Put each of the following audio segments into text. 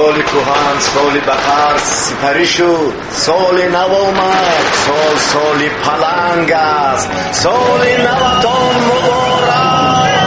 سال کهن، سال بهار سپری شد، سال نو آمد، سال پلنگ است، سال نوتان مبارک.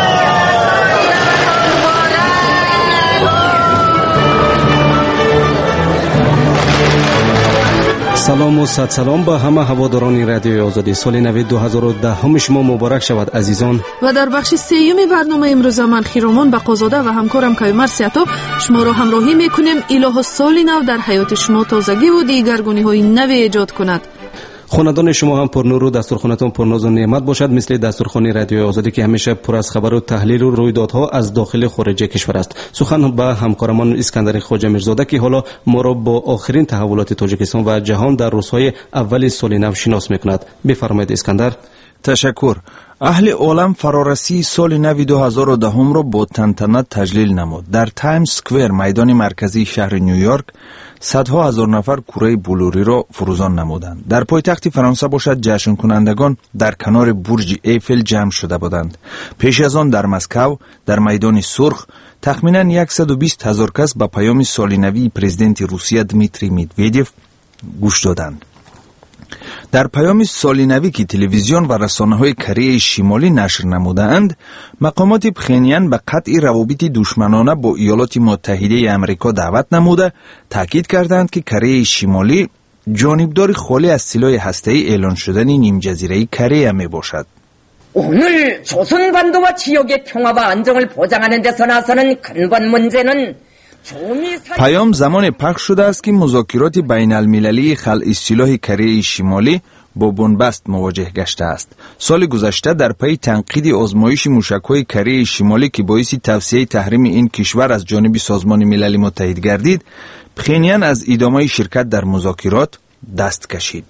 سلام و صد سلام به همه هواداران رادیوی آزادی. سال نو 2010 شما مبارک شود عزیزان. و در بخش سیوم برنامه امروز من خیرامان بقازاده و همکارم کیومر سیاطو شما را همراهی میکنیم. الهی سال نو در حیات شما تازگی و دیگرگونی های نو ایجاد کند. خاندان شما هم پرنور و دستورخانتان پرناز و نعمت باشد، مثل دستورخانه رادیوی آزادی که همیشه پر از خبر و تحلیل و رویدادها از داخل خارج کشور است. سخن به همکارمان اسکندر خواجه میرزاده که حالا ما را با آخرین تحولات تاجیکستان و جهان در روزهای اول سال نو شناس میکند. بفرمایید اسکندر. تشکر. اهل عالم فرارسی سال نو 2010 را با تنتنه تجلیل نمود. در تایمز سکویر میدان مرکزی شهر نیویورک صدها هزار نفر کره بلوری را فروزان نمودند. در پایتخت فرانسه باشد جشن کنندگان در کنار برج ایفل جمع شده بودند. پیش از آن در مسکو در میدان سرخ تخمینا 120,000 کس به پیام سال نوی پرزیدنت روسیه دمیتری مدودیف گوش دادند. در پیام سال نوی که تلویزیون و رسانه‌های کره شمالی نشر نمودند، مقامات پخینیان به قطع روابط دشمنانه با ایالات متحده آمریکا دعوت نموده تاکید کردند که کره شمالی جانبدار خالی از سلاح هسته‌ای اعلان شدن نیم جزیره کره می باشد. 오늘 조선반도와 지역의 평화와 안정을 보장하는 데서 나서는 근본 문제는 پیام زمان پخش شده است که مذاکرات بین المللی خلع سلاح کره شمالی با بنبست مواجه گشته است. سال گذشته در پی تنقید آزمایش موشک‌های کره شمالی که باعث توسعه تحریم این کشور از جانب سازمان ملل متحد گردید، پخینیان از ادامه شرکت در مذاکرات دست کشید.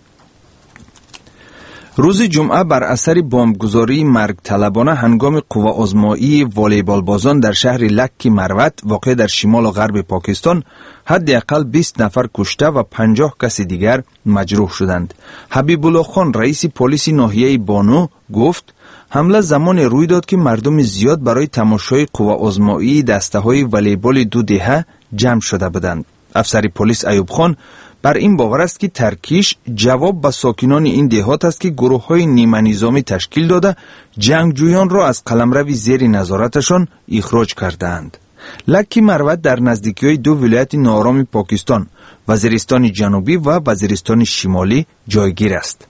روز جمعه بر اثر بمبگذاری مرگ طلبانه هنگام قواآزمایی والیبال بازان در شهر لکی مروت واقع در شمال و غرب پاکستان حداقل 20 نفر کشته و 50 کس دیگر مجروح شدند. حبیب الله خان رئیس پلیس ناحیه بانو گفت حمله زمان روی داد که مردم زیاد برای تماشای قواآزمایی دسته‌های والیبال دو دهه جمع شده بودند. افسر پلیس ایوب خان بر این باور است که ترکیش جواب به ساکنان این دهات است که گروه‌های نیمه نظامی تشکیل داده جنگجویان را از قلمرو زیر نظارتشان اخراج کردند. لکی مروت در نزدیکی‌های دو ولایت ناآرام پاکستان، وزیرستان جنوبی و وزیرستان شمالی جایگیر است.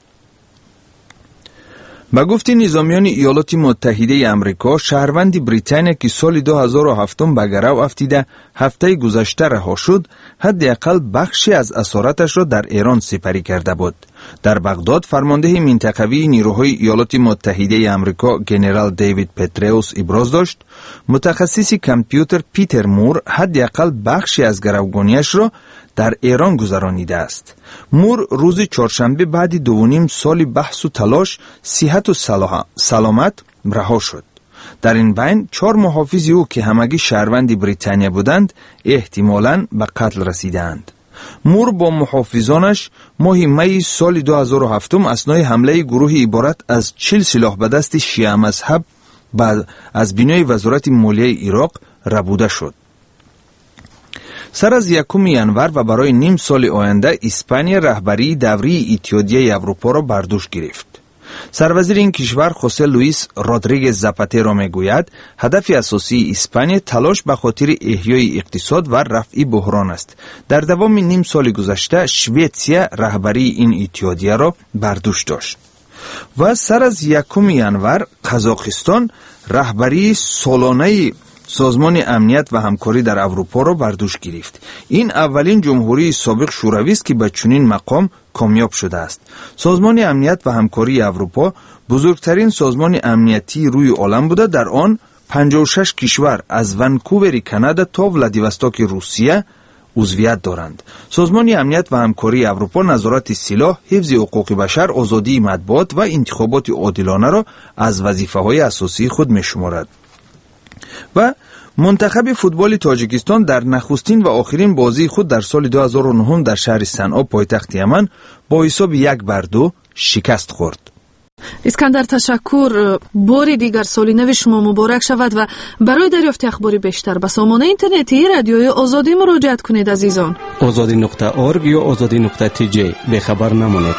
با گفته نظامیان ایالات متحده آمریکا، شهروند بریتانیا که سال 2007 به گرو افتیده هفته گذشته رها شد، حداقل بخشی از اسارتش را در ایران سپری کرده بود. در بغداد فرمانده منطقوی نیروهای ایالات متحده آمریکا ژنرال دیوید پتریوس ابراز داشت متخصص کامپیوتر پیتر مور حداقل بخشی از گروگانیش را در ایران گذرانیده است. مور روز چهارشنبه بعد 2.5 سال بحث و تلاش صحت و سلامت رها شد. در این بین 4 محافظ او که همگی شهروند بریتانیا بودند احتمالاً به قتل رسیدند. مور با محافظانش ماه می سال 2007 اثنای حمله گروه عبارت از 40 سلاح به دست شیعه مذهب از بینای وزارت مالیه عراق ربوده شد. سر از 1 ینور و برای نیم سال آینده اسپانیا رهبری دوری اتحادیه اروپا را بر دوش گرفت. سروزیر این کشور خوسه لوئیس رودریگز زاپاترو میگوید هدف اساسی اسپانیا تلاش به خاطر احیای اقتصاد و رفع بحران است. در دوام نیم سال گذشته شویتسیا رهبری این اتحادیه را بر دوش داشت. و سر از 1 ینور قزاقستان رهبری سالانه سازمان امنیت و همکاری در اروپا را بر دوش گرفت. این اولین جمهوری سابق شوروی است که به چنین مقام کامیاب شده است. سازمان امنیت و همکاری اروپا بزرگترین سازمان امنیتی روی عالم بوده. در آن 56 کشور از ونکوور کانادا تا ولادیوستوک روسیه عضویت دارند. سازمان امنیت و همکاری اروپا نظارت سلاح، حفظ حقوق بشر، آزادی مطبوعات و انتخابات عادلانه را از وظیفه‌های اساسی خود می‌شمارد. و منتخب فوتبال تاجیکستان در نخستین و آخرین بازی خود در سال 2009 در شهر صنعا پایتخت یمن با حساب 1-2 شکست خورد. اسکندر تشکر. باری دیگر سال نو شما مبارک شود و برای دریافت اخبار بیشتر به سامانه اینترنتی رادیوی آزادی مراجعه کنید عزیزان. azadi.org یا azadi.tj. بخبر نمانید.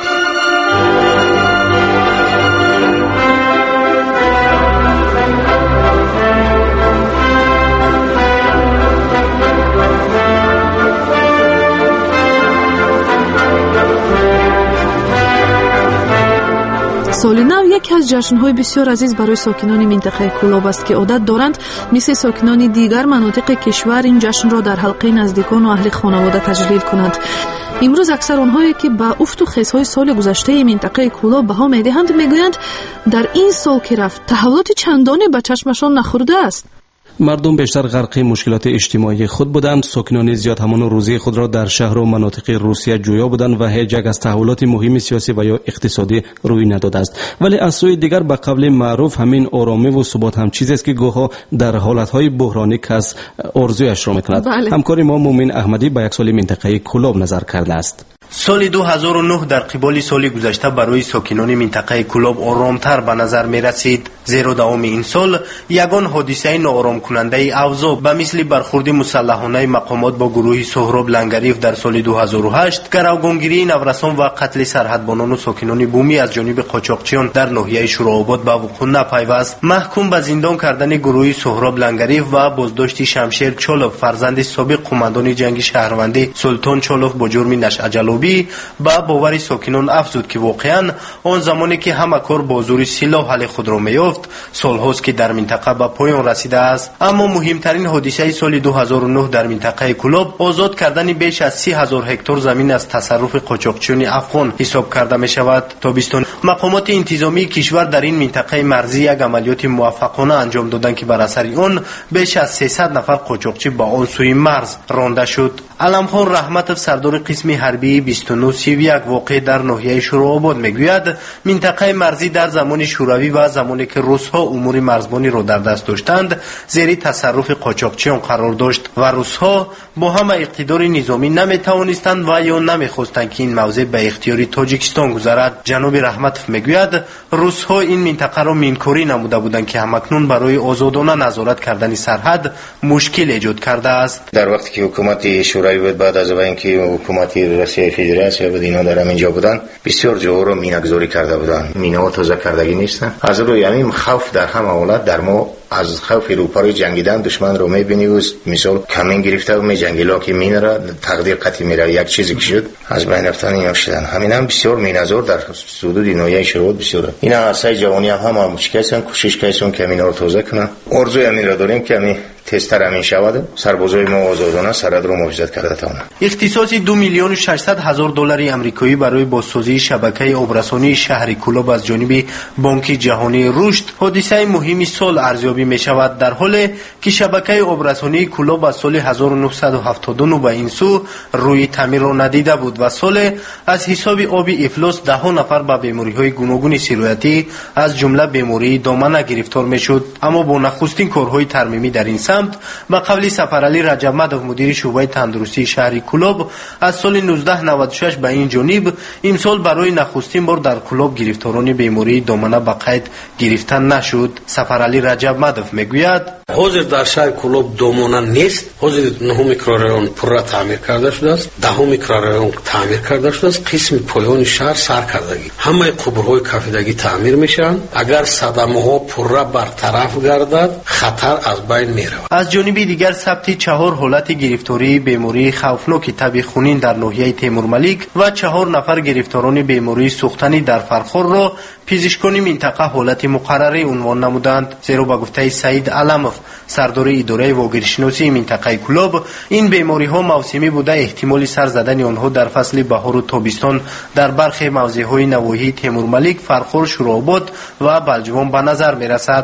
سال نو یکی از جشن‌های بسیار عزیز برای ساکنان منطقه کولاب است که عادت دارند مثل ساکنان دیگر مناطق کشور این جشن را در حلقه نزدیکان و اهل خانواده تجلیل کنند. امروز اکثر آنهایی که با افت و خیزهای سال گذشته منطقه کولاب بها می‌دهند میگویند در این سال که رفت تحولات چندانی به چشمشان نخورده است. مردم بیشتر غرق مشکلات اجتماعی خود بودند. ساکنان زیاد همان روزی خود را در شهر و مناطق روسیه جویا بودند و هیچ یک از تحولات مهم سیاسی و یا اقتصادی روی نداده است. ولی از سوی دیگر به قول معروف همین آرامی و ثبات هم چیزی است که گاهی در حالتهای بحرانی کس آرزویش را میکند. همکار ما مومن احمدی به یک سال منطقه کولاب نظر کرده است. سال 2009 در قبال سال گذشته برای ساکنان منطقه کولاب آرامتر به نظر می رسید، زیرا دوام این سال یگان حادثه ناآرام کننده اوضاع به مثل برخورد مسلحانه مقامات با گروه سهراب لنگریف در سال 2008، گروگانگیری نورسان و قتل سرحدبانان و ساکنان بومی از جانب قاچاقچیان در ناحیه شورآباد به وقوع نپیوست، محکوم به زندان کردن گروه سهراب لنگریف و بازداشت شمشیر چالوف فرزند سابق قماندان جنگ شهروندی سلطان چالوف با جرم نشأ جلوبی با باور ساکنان افزود که واقعا آن زمانی که همه کار با زور سلاح حل خود را میافت سالهاست که در منطقه به پایان رسیده است. اما مهمترین حادثه سال 2009 در منطقه کولاب آزاد کردن بیش از 30,000 هکتار زمین از تصرف قاچاقچیان افغان حساب کرده می شود. تابستان مقامات انتظامی کشور در این منطقه مرزی یک عملیات موفقانه انجام دادند که بر اثر آن بیش از 300 نفر قاچاقچی با آن سوی مرز رانده شد. علمخان رحمتов سردار قسم حربی 2931 واقع در ناحیه شورآباد میگوید منطقه مرزی در زمان شوروی و زمانی که روس‌ها امور مرزبانی را در دست داشتند زیر تصرف قاچاقچیان قرار داشت و روس‌ها با همه اقتدار نظامی نمیتوانستند و یا نمیخواستند که این موضع به اختیار تاجیکستان گذرد. جناب رحمتов میگوید روس‌ها این منطقه را مینکاری نموده بودند که همکنون برای آزادانه نظارت کردن سرحد مشکل ایجاد کرده است. در وقتی که حکومت شوروی بود بعد از اینکه حکومت روسیه فدراسیون بود اینا در اینجا بودن بسیار جاها رو مینه‌گذاری کرده بودن. مینه‌ها تازه کردگی نیستن. از روی همین خوف در همه حالت در ما از خوف روپای جنگیدن دشمن رو می‌بینی و مثال کمین گرفته و می‌جنگیلا که مینره تقدیر قطعی میره یک چیزی که شد از بین رفتن اینا شدن. همین هم بسیار مینه‌زار در حدود ناحیه شروط بسیار اینا اسای جوانی هم مشکلن کوشش کردن که اینا رو تازه کنن. آرزوی همین را داریم که همین تستر همین شود سربازای ما آزادانه سرحد رو محافظت کرده تاونه. اختصاص 2,600,000 دلار آمریکایی برای بازسازی شبکه آبرسانی شهر کولاب از جانب بانک جهانی رشد حادثه مهمی سال ارزیابی می شود، در حالی که شبکه آبرسانی کولاب از سال 1979 به این سو روی تعمیر را ندیده بود و سال از حساب آب افلاس 10 نفر به بیماری‌های گوناگون سیرویتی از جمله بیماری دامنه گرفتار میشد. اما با نخستین کارهای ترمیمی در این سمت با قبل سفرعلی رجب‌مدوف مدیر شعبه تندرستی شهر کولاب از سال 1996 به این جانب امسال برای نخستین بار در کولاب گرفتاران بیماری دامنه به قید گرفتن نشد. سفرعلی رجب‌مدوف میگوید حاضر در شهر کولاب دامنه نیست. حاضر 9 میکرورایون پورا تعمیر کرده شده است، 10 میکرورایون تعمیر کرده شده است، قسم پایان شهر سرکردگی همه قبرهای کفیدگی تعمیر میشن. اگر صدمه ها پورا برطرف گردد خطر از بین میره. از جانب دیگر ثبت 4 حالت گرفتاری بیماری خوفناک تب خونین در ناحیه تیمورملیک و 4 نفر گرفتاران بیماری سوختنی در فرخور را پزشکان منطقه حالت مقرره عنوان نمودند، زیرا به گفته سعید علمov سردار اداره واگیرشناسی منطقه کولاب این بیماری ها موسمی بوده احتمال سر زدن آنها در فصل بهار و تابستان در برخی موضع های نواحی تیمورملیک، فرخور، شورآباد و بلجوان به نظر می رسد.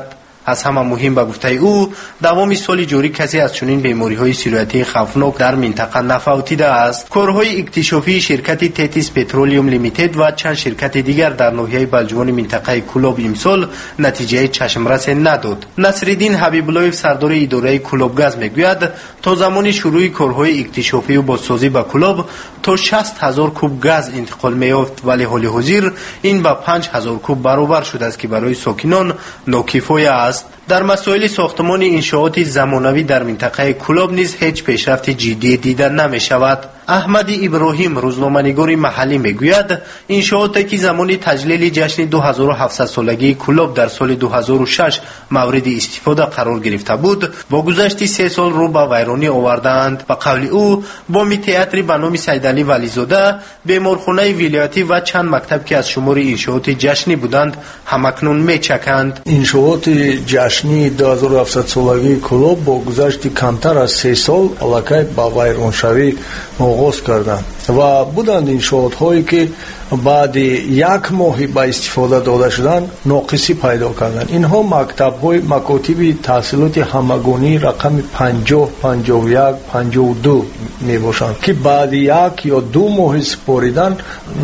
از همه مهم به گفته او دوام سال جاری کسی از چنین بیماری‌های سیرویتی خوفناک در منطقه نفوتیده است. کارهای اکتشافی شرکت تتیس پترولیوم لیمیتد و چند شرکت دیگر در ناحیه بلجوان منطقه کولوب امسال نتیجه چشمرس نداد. نصرالدین حبیب الله سردار اداره کولوب گاز میگوید تا زمان شروع کارهای اکتشافی و بازسازی به کولوب تا 60,000 کوب گاز انتقال می‌یافت، ولی حال حاضر این به 5,000 کوب برابر شده است که برای ساکنان ناکفایه است. در مسائل ساختمان انشاءات زمانوی در منطقه کولوب نیز هیچ پیشرفت جدی دیده نمی شود. احمد ابراهیم روزنامه‌نگار محلی میگوید انشاءاتی که زمان تجلیل جشن 2700 سالگی کولوب در سال 2006 مورد استفاده قرار گرفته بود، با گذشت 3 سال رو به ویرانی آوردند. به قول او بامی تئاتر به نام سیدعلی ولیزاده، بیمارخانه ولایتی و چند مکتب که از شمار انشاءات جشنی بودند همکنون میچکند. انشاءات جشنی 2700 سالگی کولوب با گذشت کمتر از 3 سال الکی با ویرانشوی آغاز کردند و بودند انشاءات هایی که بعد 1 ماه با استفاده داده شدن ناقصی پیدا کردند. اینها مکتب های مکاتب تحصیلات همگانی رقم 50 51 52 می باشند که بعد 1 یا 2 ماه سپاریدن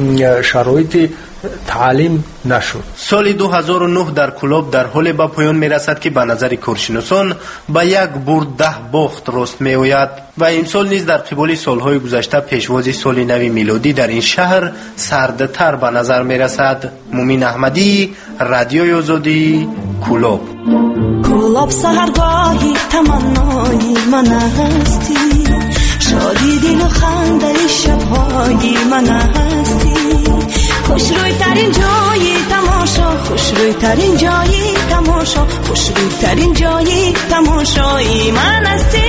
شرایط تعلیم نشد. سال 2009 در کولوب در حال به پایان می رسد که به نظر کارشناسان به 1 برد 10 باخت راست می آید و امسال نیز در قبال سالهای گذشته پیشواز سال نو میلادی در این شهر سردتر به نظر می رسد. مومین احمدی، رادیوی آزادی، کولوب. کولوب سحرگاهی تمنای من هستی، شادی دل و خنده شبهای من هستی، خوش روی ترین جایی تماشا، خوش روی ترین جایی تماشا، خوش روی ترین جایی تماشایی من هستی.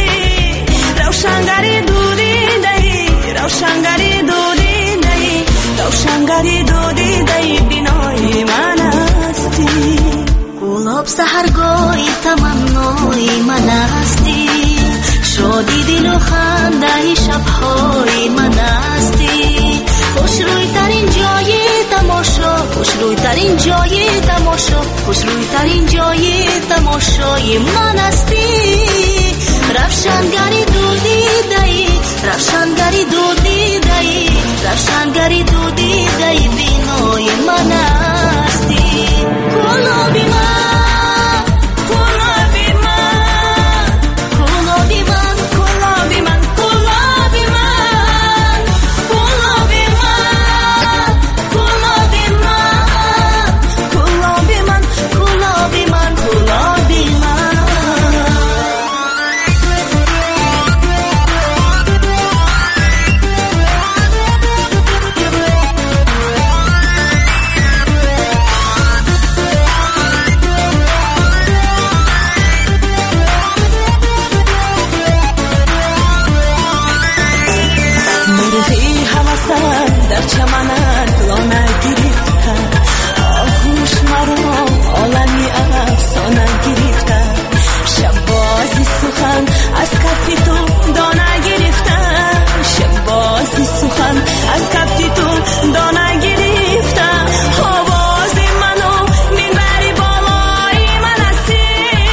روشنگری دودی دهی، روشنگری دودی دهی، روشنگری دودی دهی بینایی من هستی. کولوب سحرگاهی تمنای من هستی، شادی دل و خنده شبهای من هستی، خوش روی ترین جایی تماشا، خوش روی ترین جایی تماشا، خوش روی ترین جایی تماشای من هستی. روشنگری دودی دهی، روشنگری دودی دهی، روشنگری دودی دهی بینای من هستی. کولوبی من، کولوبی من، کولوبی من، کولوبی من، کولوبی من، کولوبی من، کولوبی من، کولوبی من، کولوبی من، کولوبی من. در چمنت لانه گرفتن، آغوش مرا عالمی افسانه گرفتن، شب بازی سخن از کفی تو دانه گرفتن، شب بازی سخن از کفی تو دانه گرفتن، آواز منو میبری بالای من هستی.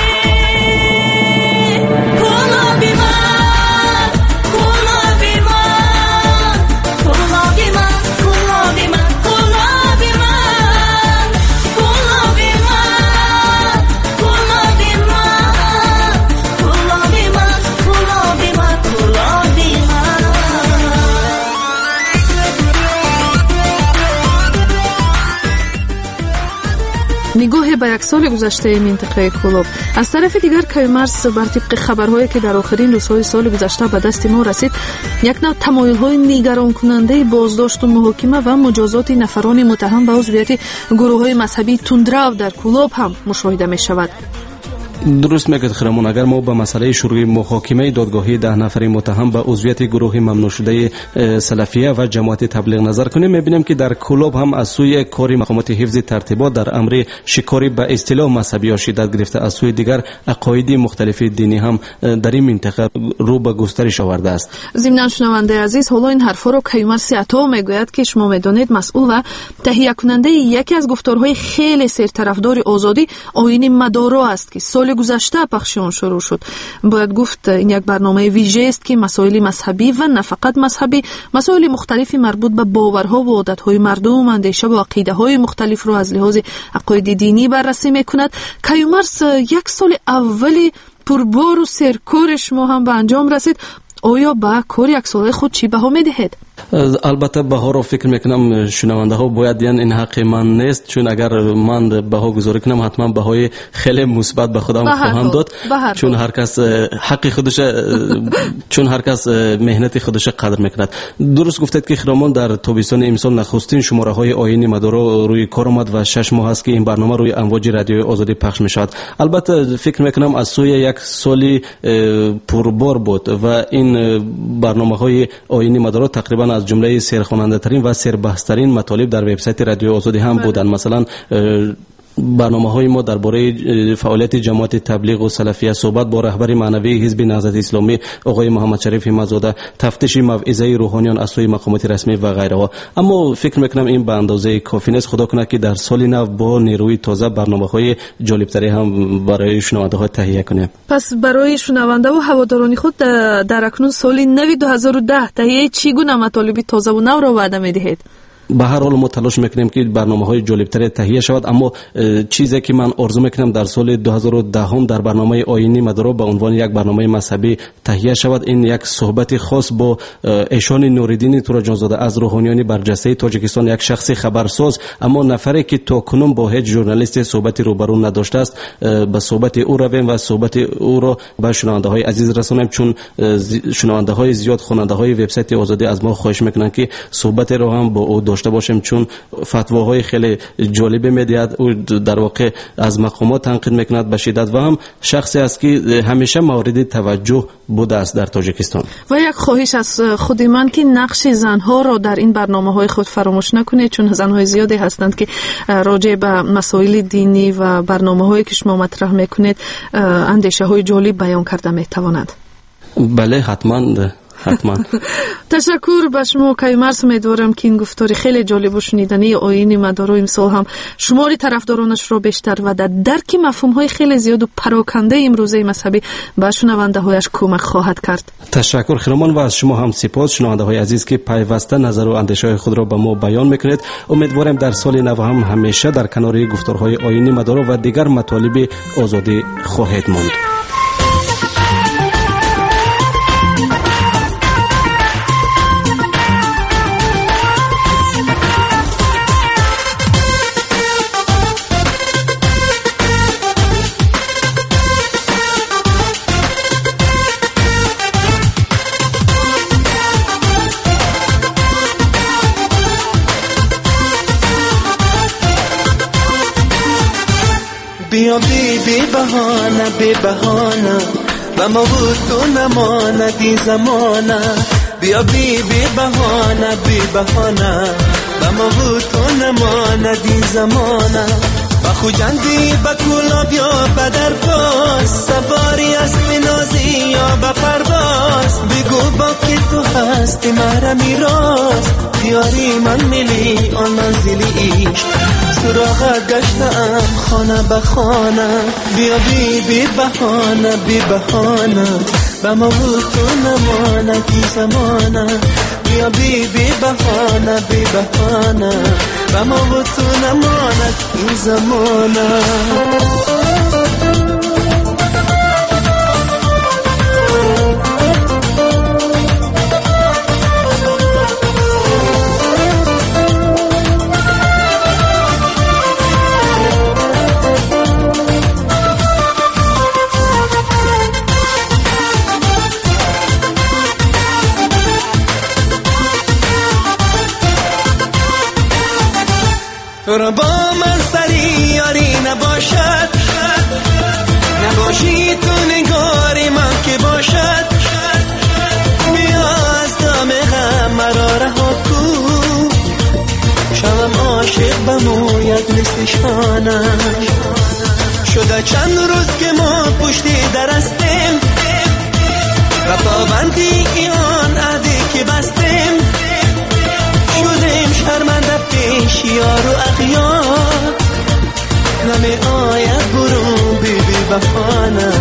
کولوبی من، کولوبی من، کولوبی من، کولوبی من، کولوبی من، کولوبی من، کولوبی من، کولوبی من، کولوبی من، کولوبی من. نگاه به 1 سال گذشته منطقه کولوب. از طرف دیگر کیومرث بر طبق خبرهایی که در آخرین روزهای سال گذشته به دست ما رسید، یک نوع تمایل‌های نگران کننده بازداشت و محاکمه و مجازات نفران متهم به عضویت گروه‌های مذهبی تندرو در کولوب هم مشاهده می شود. درست میگید خرمون. اگر ما به مسئله شروع محاکمه دادگاهی 10 نفر متهم به عضویت گروه ممنوع شده سلفیه و جماعت تبلیغ نظر کنیم، میبینیم که در کلوب هم از سوی کاری مقامات حفظ ترتیبات در امر شکاری به اصطلاح مذهبی شدت گرفته، از سوی دیگر عقاید مختلف دینی هم در این منطقه رو به گسترش آورده است. ضمن شنونده عزیز، حالا این حرفا رو کیومرث عطا میگوید که شما میدونید مسئول و تهیه کننده یکی از گفتارهای خیلی سرطرفدار آزادی آیین مدارا است که سال گذشته پخش آن شروع شد. باید گفت این یک برنامه ویژه است که مسائل مذهبی و نه فقط مذهبی، مسائل مختلفی مربوط به باورها و عادتهای مردم، اندیشه و عقیده‌های مختلف رو از لحاظ عقاید دینی بررسی میکند. کیومرث، یک سال اولی پربار و سرکار شما هم به انجام رسید. آیا با کار یک ساله خود چی بها میدهید؟ البته بها رو فکر میکنم شنونده ها باید دیدن این حق من نیست، چون اگر من بها گذاری کنم حتما بهای خیلی مثبت به خودم خواهم داد، چون هر کس حق خودش چون هر کس مهنت خودش قدر میکند. درست گفتید که خرامان در تابستان امسال نخستین شماره های آیین مدارا روی کار آمد و 6 ماه است که این برنامه روی امواج رادیو آزادی پخش میشود. البته فکر میکنم از سوی یک سالی پربار بود و این برنامه های آیین مدارا تقریبا از جمله سرخواننده ترین و سربحث ترین مطالب در وبسایت رادیو آزادی هم بودند. مثلا برنامه‌های ما درباره فعالیت جماعت تبلیغ و سلفیه، صحبت با رهبر معنوی حزب نهضت اسلامی آقای محمد شریف همت‌زاده، تفتیش موعظه روحانیان از سوی مقامات رسمی و غیره. اما فکر میکنم این به اندازه کافی نیست. خدا کنه که در سال نو با نیروی تازه برنامه‌های جالب‌تری هم برای شنونده‌ها تهیه کنیم. پس برای شنونده و هواداران خود در اکنون سال نو 2010 تهیه چگونه مطالب تازه و نو را وعده می‌دهید؟ به هر حال ما تلاش میکنیم که برنامه‌های جالب‌تر تهیه شود، اما چیزی که من آرزو میکنم در سال 2010 هم در برنامه آیینی مدارا به عنوان یک برنامه مذهبی تهیه شود. این یک صحبت خاص با ایشان نوریدین تورجانزاده از روحانیان برجسته تاجیکستان، یک شخص خبرساز اما نفری که تاکنون با هیچ ژورنالیست صحبتی روبرو نداشته است، به صحبت او رویم و صحبت او را به شنونده‌های عزیز رسانیم، چون شنونده‌های زیاد خواننده‌های وبسایت آزادی از ما خواهش میکنن که صحبت را هم با او داشته باشیم، چون فتواهای خیلی جالب میدهد. او در واقع از مقامات تنقید میکند به شدت و هم شخصی است که همیشه مورد توجه بوده است در تاجیکستان. و یک خواهش از خود من که نقش زنها را در این برنامه‌های خود فراموش نکنید، چون زنهای زیادی هستند که راجع به مسائل دینی و برنامه‌هایی که شما مطرح میکنید اندیشه‌های جالب بیان کرده میتوانند. بله حتما. تشکر به شما کیومرث. امیدوارم که این گفتاری خیلی جالب و شنیدنی آیین مدارا امسال هم شماری طرفدارانش را بیشتر و در درک مفهوم‌های خیلی زیاد و پراکنده امروزه مذهبی به شنونده‌هایش کمک خواهد کرد. تشکر خیرمان و از شما هم سپاس شنونده‌های عزیز که پیوسته نظر و اندیشه‌های خود را به ما بیان می‌کنید. امیدوارم در سال نو هم همیشه در کنار گفتارهای آیین مدارا و دیگر مطالب آزادی خواهید ماند. بیا بی بهانه و ما بود تو نماندی زمانه. بیا بی بهانه و ما بود تو نماندی زمانه. و خوجندی با کلاب یا بدر باز، سواری اسب نازی یا با پرواز. بگو با که تو هستی مرا میراز، دیاری من میلی آن منزلی عشق. سراغت گشتم خانه به خانه. بیا بی بهانه و ما بود تو نماندی زمانه. بیا بی بهانه و ما بود تو نماندی زمانه. تو را با من سری یاری نباشد بخوانم. شده چند روز که ما پشتی در هستیم و پابندی آن عهدی که بستیم. شدیم شرمنده پیش یار و اغیار، نمی آید برو بیبی بخانه.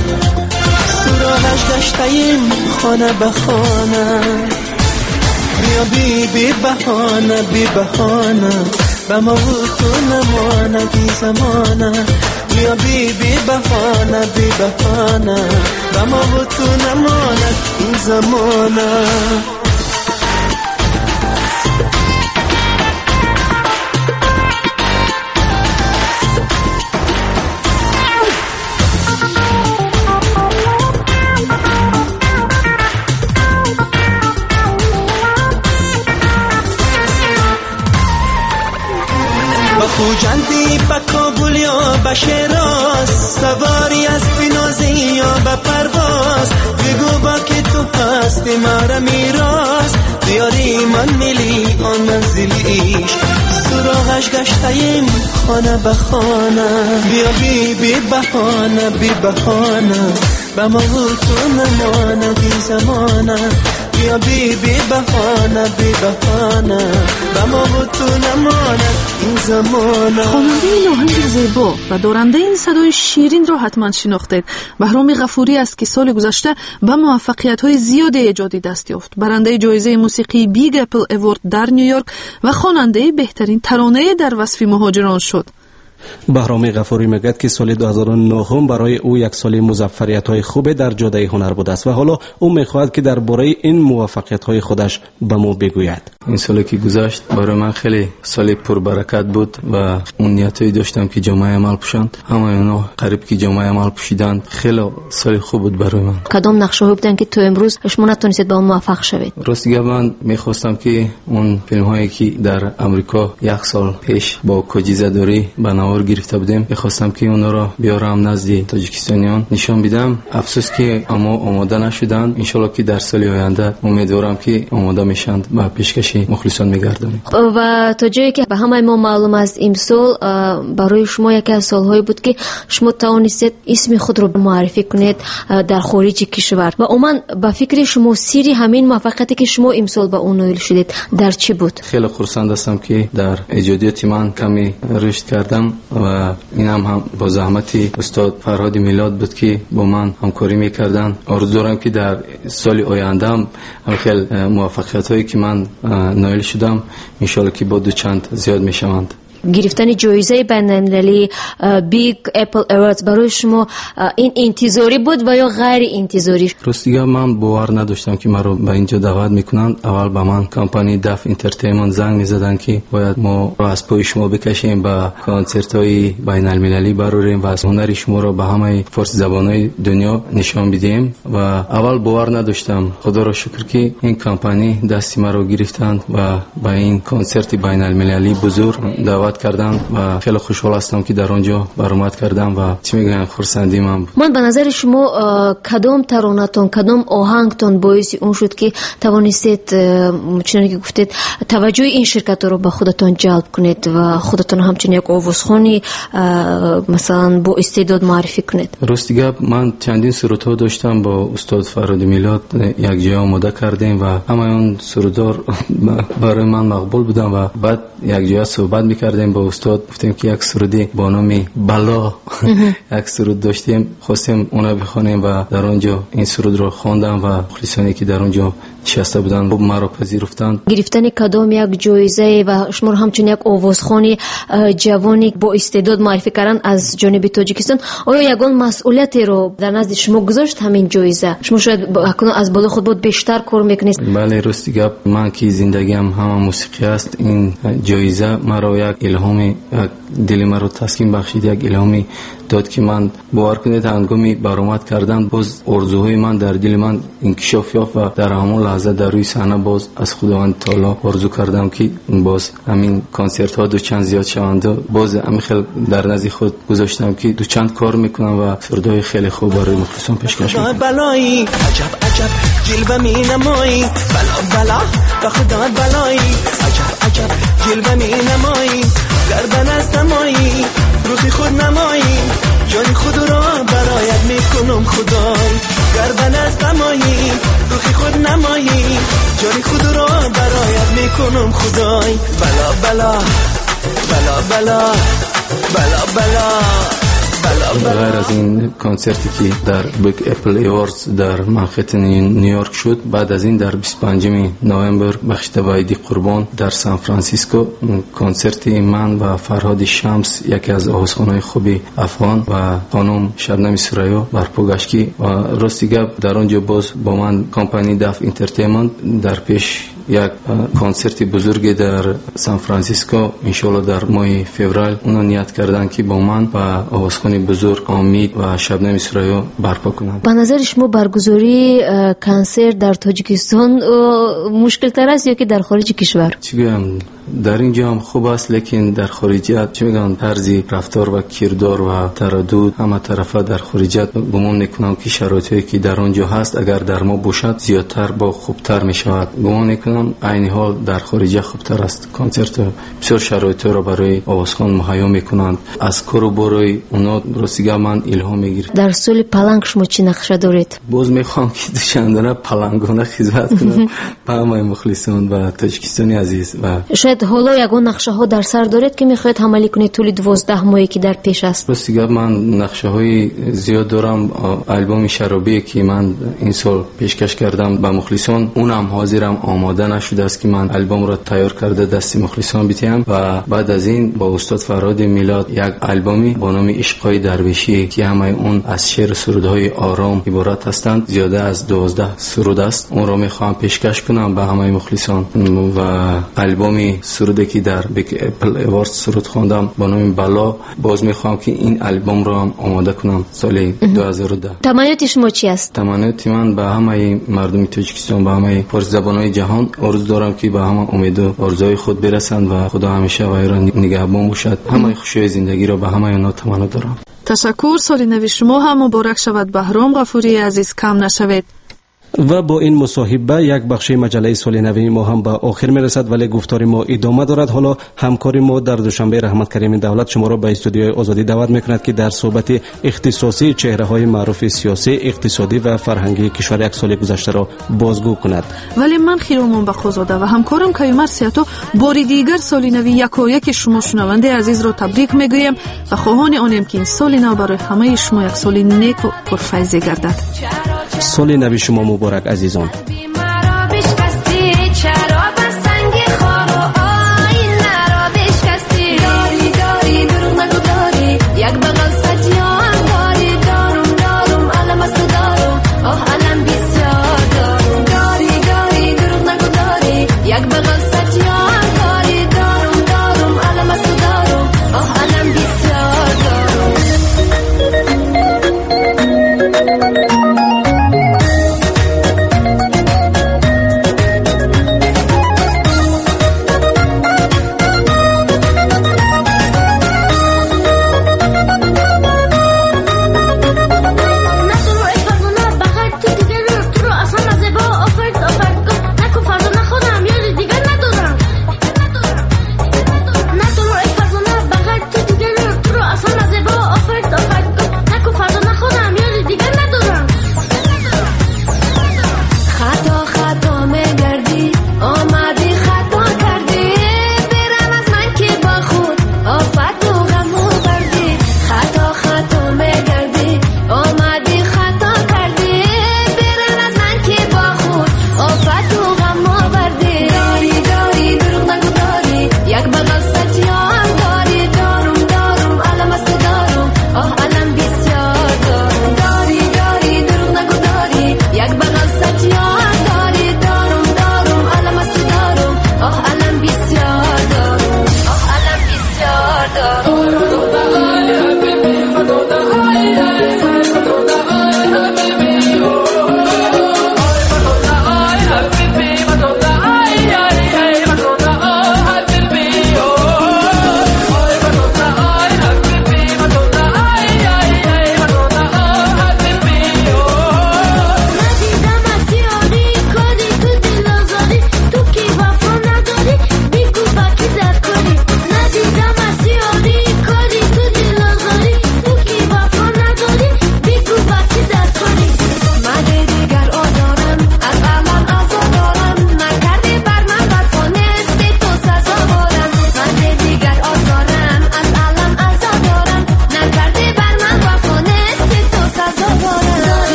سراغش گشتیم خانه بخانه. بیا بیبی بخانه بی بخانه، به ما تو نمانه بی زمانه. بیا بیبی بخانه بی بخانه، به ما تو نمانه بی زمانه. خوجندی به کابل یا به شیراز، سواری از بینازی یا به پرواز. بگو با که تو هستی مرا میراز، بیاری من میلی آن منزلیش. سراغش گشتیم خانه به خانه. بیا بیبی بخانه بی بخانه، به ما تو نمانه بی زمانه. بیا بیبی بخانه بی بخانه، به ما تو نمانه این زمانه. خواننده این آهنگ زیبا و دارنده این صدای شیرین را حتما شناختید. بهرام غفوری است که سال گذشته به موفقیت‌های زیادی ایجادی دست یافت. برنده جایزه موسیقی بیگ اپل اوارد در نیویورک و خواننده بهترین ترانه در وصف مهاجران شد. بهرام غفوری میگوید که سال 2009 برای او یک سال موفقیت‌های خوب در جاده هنر بوده است و حالا او می‌خواهد که درباره این موفقیت‌های خودش به ما بگوید. این سالی که گذشت برای من خیلی سال پربرکت بود و اون نیتایی داشتم که جامعه عمل پوشند، همه اونا قریب که جامعه عمل پوشیدند. خیلی سال خوب بود برای من. کدام نقشه‌ها بودن که تو امروز شما نتونستید با اون موفق شوید؟ راستش من می‌خواستم که اون فیلم‌هایی که در آمریکا یک سال پیش با کوجیزاداری بناور گرفته بودیم، می‌خواستم که اونا را بیارم نزد تاجیکستانیان نشان بدم. افسوس که اما آماده نشدند. ان شاءالله که در سال آینده امیدوارم که آماده میشند و پیشکش مخلصان میگردم. و تا جایی که به همه ما معلوم است امسال برای شما یکی از سال‌های بود که شما توانستید اسم خود را معرفی کنید در خارج کشور و عموما با فکر شما سری همین موفقیتی که شما امسال به اون نائل شدید در چی بود؟ خیلی خرسند هستم که در ایجادیات من کمی رشد کردم و این هم با زحمت استاد فرهاد میلاد بود که با من همکاری میکردن. آرزو دارم که در سال آینده هم خیلی موفقیت هایی که من نائل شدم ان شاءالله که با دو چند زیاد میشوند. گرفتن جایزه بین‌المللی بیگ اپل اوارد برای شما این انتظاری بود و یا غیر انتظاری؟ راستیگه من باور نداشتم که مرا به اینجا دعوت میکنن. اول به من کمپانی دف انترتینمنت زنگ میزدن که باید ما را از پای شما بکشیم به کنسرت های بین‌المللی براریم و از هنر شما را به همه فارسی زبانهای دنیا نشان بدیم و اول باور نداشتم. خدا را شکر که این کمپانی دست مرا گرفتند و به این کنسرت بین‌المللی بزرگ دعوت کردم و خیلی خوشحال هستم که در آنجا برآمد کردم و چی میگن خرسندی من بود. من به نظر شما کدام ترانه‌تون کدام آهنگتون باعث اون شد که توانستید چنانکه که گفتید توجه این شرکت رو به خودتون جلب کنید و خودتون همچنین یک آوازخوانی مثلا با استعداد معرفی کنید؟ راستیگه من چندین سرودها داشتم با استاد فرهاد میلاد یک جای آماده کردیم و همه اون سرودار برای من مقبول بودن و بعد یک جای صحبت میکردیم با استاد، گفتیم که یک سرودی با نام بلا یک سرود داشتیم، خواستیم اونا بخوانیم و در اونجا این سرود رو خواندم و مخلصانی که در اونجا نشسته بودن خب مرا پذیرفتند. گرفتن کدام یک جایزه و شما همچنین یک آوازخوانی جوانی با استعداد معرفی کردن از جانب تاجیکستان، آیا یگان مسئولیتی رو در نزد شما گذاشت همین جایزه؟ شما شاید اکنون از بالا خود بود بیشتر کار میکنید. بله راستی گپ، من که زندگیم هم موسیقی است، این جایزه مرا یک الهامی، یک دل مرا تسکین بخشید، یک الهامی داد که من باور کنید هنگامی برآمد کردن باز آرزوهای من در دل من انکشاف یافت و در همون لحظه در روی صحنه باز از خداوند تعالی آرزو کردم که باز همین کنسرت ها دو چند زیاد شوند. باز همین خیلی در نزد خود گذاشتم که دو چند کار میکنم و سردای خیلی خوب برای مخلصان پیشکش میکنم. بلایی عجب عجب جلوه می نمایی، بلا بلا به خدا بلایی عجب عجب جلوه می نمایی، گر به نستمایی روحی خود نمایی جان خود را برایت میکنم خدای گر به نستمایی روحی خود نمایی جان خود را برایت میکنم خدای بلا بلا بلا بلا بلا بلا غیر از این کنسرتی که در بیگ اپل ایواردز در منحتن نیویورک شد، بعد از این در 25 نوامبر بخش تبعیدی قربان در سان فرانسیسکو کنسرت من و فرهاد شمس، یکی از آوازخوان‌های خوبی افغان، و خانم شبنم سرایو برپا گشت و راستی گپ در اونجا باز با من کمپانی داف انترتینمنت در پیش یک کنسرت بزرگ در سان فرانسیسکو انشالله در ماه فوریه اونا نیت کردن که با من و آوازخوان بزرگ امید و شبنم سرایو برپا کنند. به نظر شما برگزاری کنسرت در تاجیکستان مشکل تر است یا که در خارج کشور؟ چی بگم، در اینجا هم خوب است، لیکن در خارجیت چی میگن طرز رفتار و کردار و تردد همه طرفه در خارجیت گمان میکنم که شرایطی که در آنجا هست اگر در ما باشد زیادتر با خوبتر میشود. گمان میکنم عین حال در خارجیت خوبتر است. کنسرت بسیار شرایط را برای آوازخوان مهیا میکنند، از کار و برای اونا راسیگا من الهام میگیرم. در سال پلنگ شما چی نقشه دارید؟ باز میخوام که دوشندانه پلنگانه خدمت کنم به همه مخلصان و تاجیکستانی عزیز. و شاید حالا یگان نقشه ها در سر دارید که میخواید عملی کنید طول 12 ماهی که در پیش است؟ راستی من نقشه های زیاد دارم. آلبوم شرابی که من این سال پیشکش کردم به مخلصان، اونم حاضرم آماده نشده است که من آلبوم را تیار کرده دست مخلصان بدم. و بعد از این با استاد فرهاد میلاد یک آلبومی با نام عشقای درویشی که همه اون از شعر سرودهای آرام عبارت هستند، زیاده از 12 سرود است، اون را میخوام پیشکش کنم به همه مخلصان. و آلبومی سروده که در بیگ اپل ایواردز سرود خواندم با نام بلا، باز میخوام که این آلبوم را هم آماده کنم سال 2010. تمنیات شما چی است؟ تمنیات من به همه مردم تاجیکستان، به همه فارسی زبانهای جهان آرزو دارم که به همه امید و آرزوهای خود برسند و خدا همیشه و ایران نگهبان باشد. همه خوشی زندگی را به همه اونا تمنا دارم. تشکر. سال نو شما هم مبارک شود. بهرام غفوری عزیز، کم نشوید. و با این مصاحبه یک بخش مجله سال نو ما هم به آخر میرسد، ولی گفتار ما ادامه دارد. حالا همکار ما در دوشنبه رحمت کریم دولت شما را به استودیوی آزادی دعوت میکند که در صحبت اختصاصی چهره های معروف سیاسی، اقتصادی و فرهنگی کشور یک سال گذشته را بازگو کند. ولی من خیرومان بخوزاده و همکارم کیومر سیاتو باری دیگر سال نو یکایک شما شنونده عزیز را تبریک میگویم و خواهان آنیم که این سال نو برای همه شما یک سال نیک و پرفیض گردد. سال نو شما مبارک عزیزان.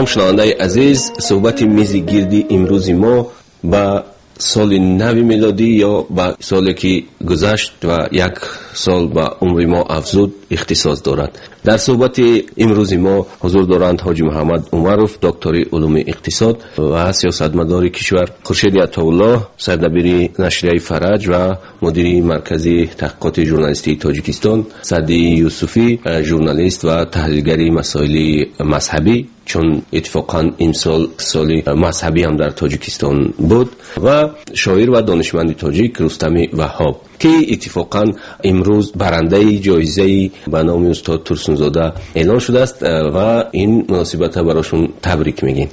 محترم شنونده عزیز، صحبت میز گردی امروز ما با سال نو میلادی یا با سالی که گذشت و یک سال با عمر ما افزود اختصاص دارد. در صحبت امروز ما حضور دارند حاجی محمد عمروف، دکتر علوم اقتصاد و سیاستمدار کشور، خورشید عطاالله، سردبیر نشریه فرج و مدیر مرکز تحقیقات ژورنالیستی تاجیکستان، سعدی یوسفی، ژورنالیست و تحلیلگر مسائل مذهبی، چون اتفاقا امسال سال مذهبی هم در تاجیکستان بود، و شاعر و دانشمند تاجیک رستم وهاب که اتفاقا امروز برنده جایزه به نام استاد ترسونزاده اعلان شده است و این مناسبت براشون تبریک میگیم.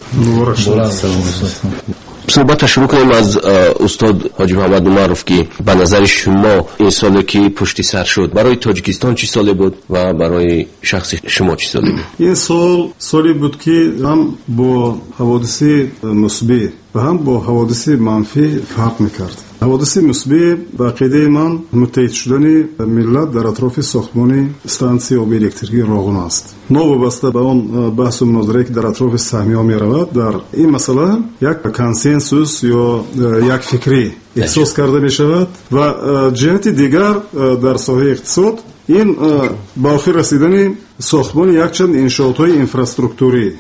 صحبت شروع کنیم از استاد حاجی محمد عمروف که به نظر شما این سالی که پشت سر شد برای تاجیکستان چی سالی بود و برای شخص شما چی سالی بود؟ این سالی بود که هم با حوادث مثبت و هم با حوادث منفی فرق میکرد. حوادث مثبت به عقیده من متحد شدن ملت در اطراف ساختمان استانسی آب الکتریکی راغون است. نوابسته به آن بحث و مناظره که در اطراف سهمیه می رود، در این مسئله یک کنسنسوس یا یک فکری احساس کرده می شود و جهت دیگر در ساحه اقتصاد این با آخر رسیدن ساختمان یک چند انشاءات انفراستراکتوری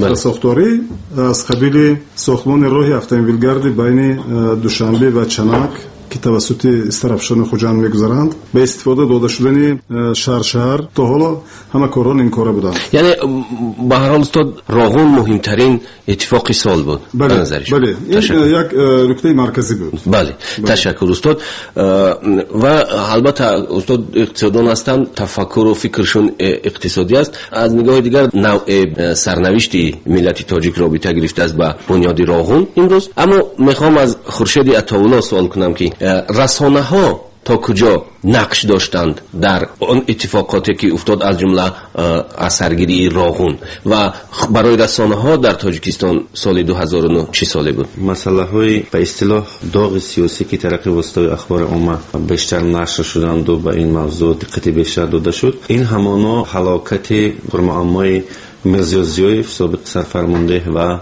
از قبیل ساختمان راه اتومبیلگرد بین دوشنبه و چنک که توسط استرافشان خوجند میگذارند به استفاده داده شدن شهر تا حالا همه کاران این کاره بودند. یعنی به هر حال استاد راغون مهمترین اتفاقی سال بود. بله این یک نکته مرکزی بود. بله تشکر استاد. و البته استاد اقتصاددان هستند، تفکر و فکرشون اقتصادی است. از نگاه دیگر نوع سرنوشت ملت تاجیک رابطه گرفته است با بنیاد راغون امروز. اما میخوام از خورشید عطاالله سوال کنم که رسانه ها تا کجا نقش داشتند در آن اتفاقاتی که افتاد، از جمله اثرگیری راغون، و برای رسانه ها در تاجیکستان سال 2009 چه سالی بود؟ مسئله های به اصطلاح داغ سیاسی که طرق وسطای اخبار عامه بیشتر نشر شدند و به این موضوع دقت بیشتر داده شد. این همانا هلاکت پرمعمای میرزا زیایف سابق سرفرمانده و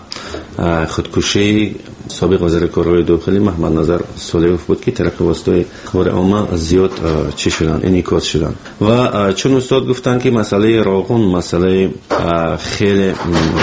خودکشی سابق وزیر کارهای داخلی محمد نظر سالیوف بود که طرق وسطای اخبار عامه زیاد چی شدن، انعکاس شدن. و چون استاد گفتن که مسئله راغون مسئله خیلی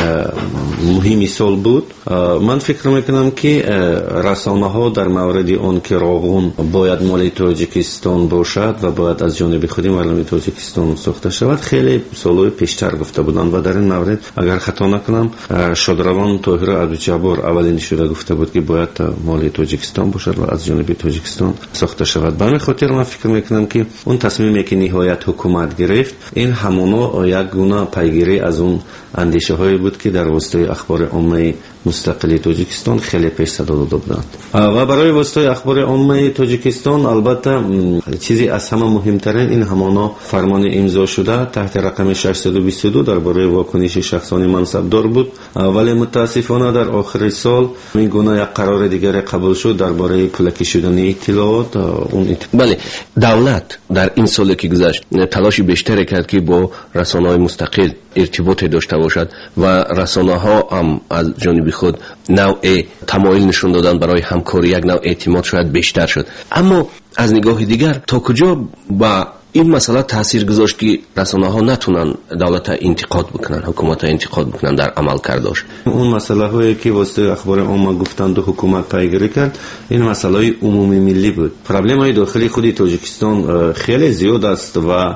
مهمی سال بود، من فکر میکنم که رسانه ها در مورد اون که راغون باید مال تاجیکستان باشد و باید از جانب خود مردم تاجیکستان ساخته شود خیلی سالهای پیشتر گفته بودند و در این مورد اگر خطا نکنم شادروان طاهر عبدالجبار اولین شده گفته بود که باید مال تاجیکستان باشد و از جانب تاجیکستان ساخته شود. به همین خاطر من فکر میکنم که اون تصمیمی که نهایت حکومت گرفت این همانا یک گونه پیگیری از اون اندیشه هایی بود که در وسطای اخبار عامه مستقلی تاجیکستان خیلی پیش صدا داده بودند. و برای وسطای اخبار عامه تاجیکستان البته چیزی از همه مهمترین این همانا فرمان امضا شده تحت رقم 622 درباره واکنش شخصان منصبدار بود، ولی متاسفانه در آخر سال این گونه یک قرار دیگر قبول شد درباره پولکی شدن اطلاعات. بله، دولت در این سالی که گذشت تلاشی بیشتر کرد که با رسانه‌های مستقل ارتباط داشته باشد و رسانه‌ها هم از جانب خود نوع تمایل نشون دادن برای همکاری، یک نوع اعتماد شاید بیشتر شد. اما از نگاه دیگر تا کجا با این مسئله تاثیر گذاشت که رسانه‌ها نتونن دولت انتقاد بکنن، حکومت انتقاد بکنن در عمل کرداش؟ اون مسئله هایی که واسه اخبار عامه گفتند و حکومت پیگیری کرد این مسئله عمومی ملی بود. پرابلم های داخلی خود تاجیکستان خیلی زیاد است و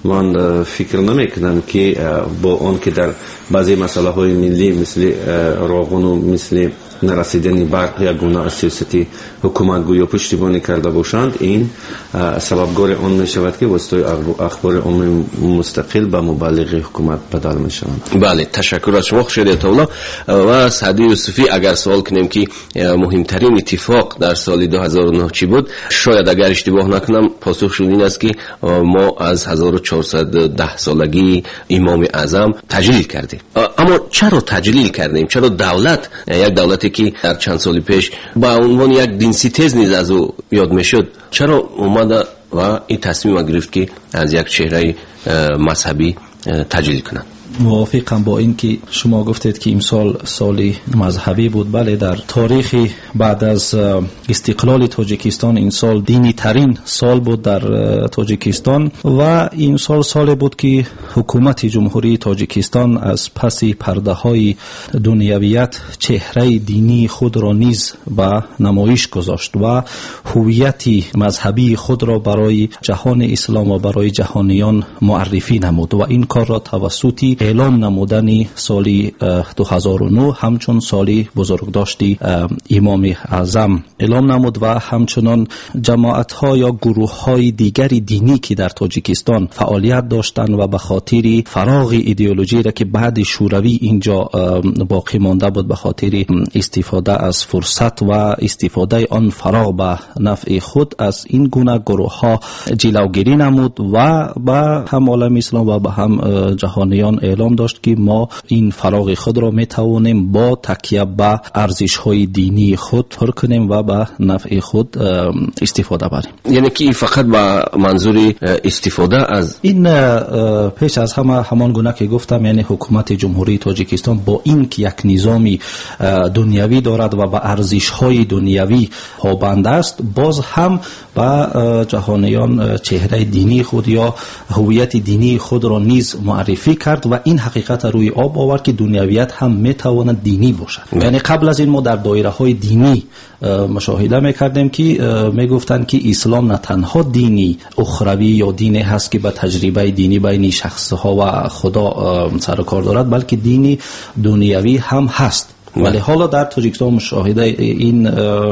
من فکر نمیکنم که با اون که در بعضی مسئله های ملی مثل راغون و مثل نرسیدن برق یا گونه سیاستی حکومت گویا پشتیبانی کرده باشند این سببگار آن می شود که وسطای اخبار عمومی مستقل به مبلغ حکومت بدل می شوند. بله، تشکر از شما خورشید عطاالله. و سعدی یوسفی اگر سوال کنیم که مهمترین اتفاق در سال 2009 چی بود، شاید اگر اشتباه نکنم پاسخ این است که ما از 1410 سالگی امام اعظم تجلیل کردیم. اما چرا تجلیل کردیم؟ چرا دولت، یک دولتی که در چند سال پیش با عنوان یک دینسیتز نیز از او یاد میشد، چرا اومد و این تصمیم گرفت که از یک چهره مذهبی تجلیل کنند؟ موافقم با این که شما گفتید که امسال سال مذهبی بود. بله، در تاریخ بعد از استقلال تاجیکستان این سال دینی ترین سال بود در تاجیکستان و این سال بود که حکومت جمهوری تاجیکستان از پس پرده های دنیویت چهره دینی خود را نیز به نمایش گذاشت و هویت مذهبی خود را برای جهان اسلام و برای جهانیان معرفی نمود و این کار را توسط اعلام نمودن سال 2009 همچون سال بزرگداشتی امام اعظم اعلام نمود و همچنان جماعت ها یا گروه های دیگر دینی که در تاجیکستان فعالیت داشتند و به خاطر فراغ ایدئولوژی را که بعد شوروی اینجا باقی مانده بود به خاطر استفاده از فرصت و استفاده آن فراغ به نفع خود از این گونه گروه ها جلوگیری نمود و به هم عالم اسلام و به هم جهانیان اعلام داشت که ما این فراغ خود را می توانیم با تکیه به ارزش های دینی خود پر کنیم و به نفع خود استفاده بریم. یعنی که فقط با منظور استفاده از این پیش از همه همان گونه که گفتم، یعنی حکومت جمهوری تاجیکستان با این که یک نظامی دنیوی دارد و به ارزش های دنیوی پابند است، باز هم به جهانیان چهره دینی خود یا هویت دینی خود را نیز معرفی کرد و این حقیقت روی آب آورد که دنیویت هم میتواند دینی باشد. یعنی قبل از این ما در دایره های دینی مشاهده میکردیم که میگفتند که اسلام نه تنها دینی اخروی یا دینی هست که به تجربه دینی بین شخص ها و خدا سر و کار دارد، بلکه دینی دنیوی هم هست. ولی حالا در تاجیکستان مشاهده این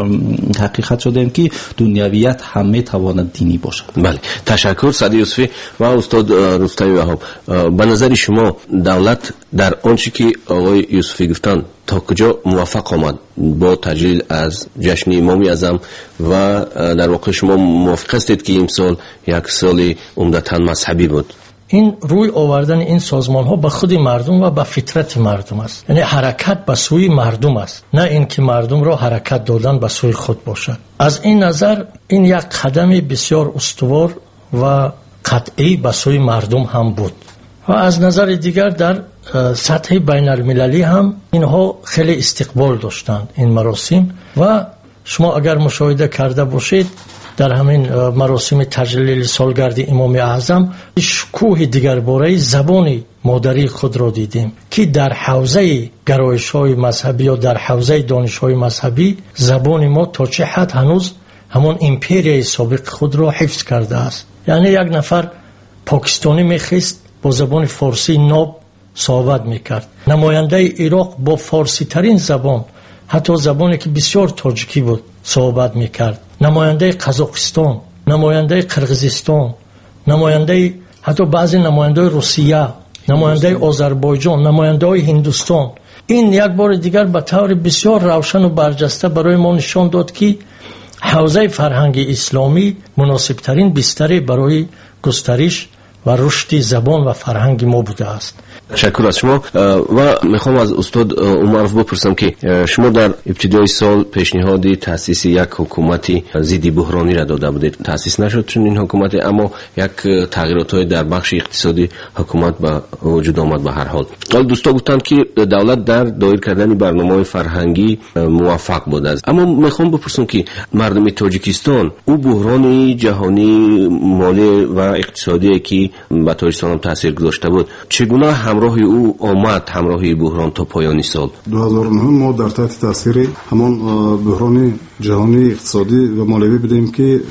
حقیقت شدیم که دنیویت هم میتواند دینی باشد. بله، تشکر سعدی یوسفی و استاد رستمی وهاب. به نظر شما دولت در آنچه که آقای یوسفی گفتن تا کجا موفق آمد با تجلیل از جشن امام اعظم و در واقع شما موافق هستید که این سال یک سال عمدتاً مذهبی بود؟ این روی آوردن این سازمان ها به خود مردم و به فطرت مردم است، یعنی حرکت به سوی مردم است، نه اینکه مردم را حرکت دادن به سوی خود باشد. از این نظر این یک قدم بسیار استوار و قطعی به سوی مردم هم بود و از نظر دیگر در سطح بین المللی هم اینها خیلی استقبال داشتند این مراسم و شما اگر مشاهده کرده باشید در همین مراسم تجلیل سالگرد امام اعظم شکوه دیگر باره زبان مادری خود را دیدیم که در حوزه گرایش های مذهبی یا در حوزه دانش های مذهبی زبان ما تا چه حد هنوز همون امپریای سابق خود را حفظ کرده است. یعنی یک نفر پاکستانی میخواست با زبان فارسی ناب صحبت میکرد، نماینده عراق با فارسی ترین زبان، حتی زبانی که بسیار تاجیکی بود، صحبت میکرد، نماینده قزاقستان، نماینده قرقیزستان، نماینده حتی بعضی نماینده روسیه، نماینده آذربایجان، نماینده هندوستان. این یک بار دیگر به طور بسیار روشن و برجسته برای ما نشان داد که حوزه فرهنگ اسلامی مناسب ترین بستر برای گسترش و رشد زبان و فرهنگ ما بوده است. تشکر از شما و میخوام از استاد عمرف بپرسم که شما در ابتدای سال پیشنهاد تاسیس یک حکومتی ضد بحرانی را داده بودید. تاسیس نشد چون این حکومت، اما یک تغییرات در بخش اقتصادی حکومت به وجود آمد. به هر حال دوستا گفتند که دولت در دایر کردن برنامه‌های فرهنگی موفق بوده است، اما میخوام بپرسم که مردم تاجیکستان او بحران جهانی مالی و اقتصادی که به تاجیکستان تاثیر گذاشته بود چگونه همراه او آمد همراه بحران تا پایان سال 2009 ما در تحت تاثیر همان بحران جهانی اقتصادی و مالی بودیم که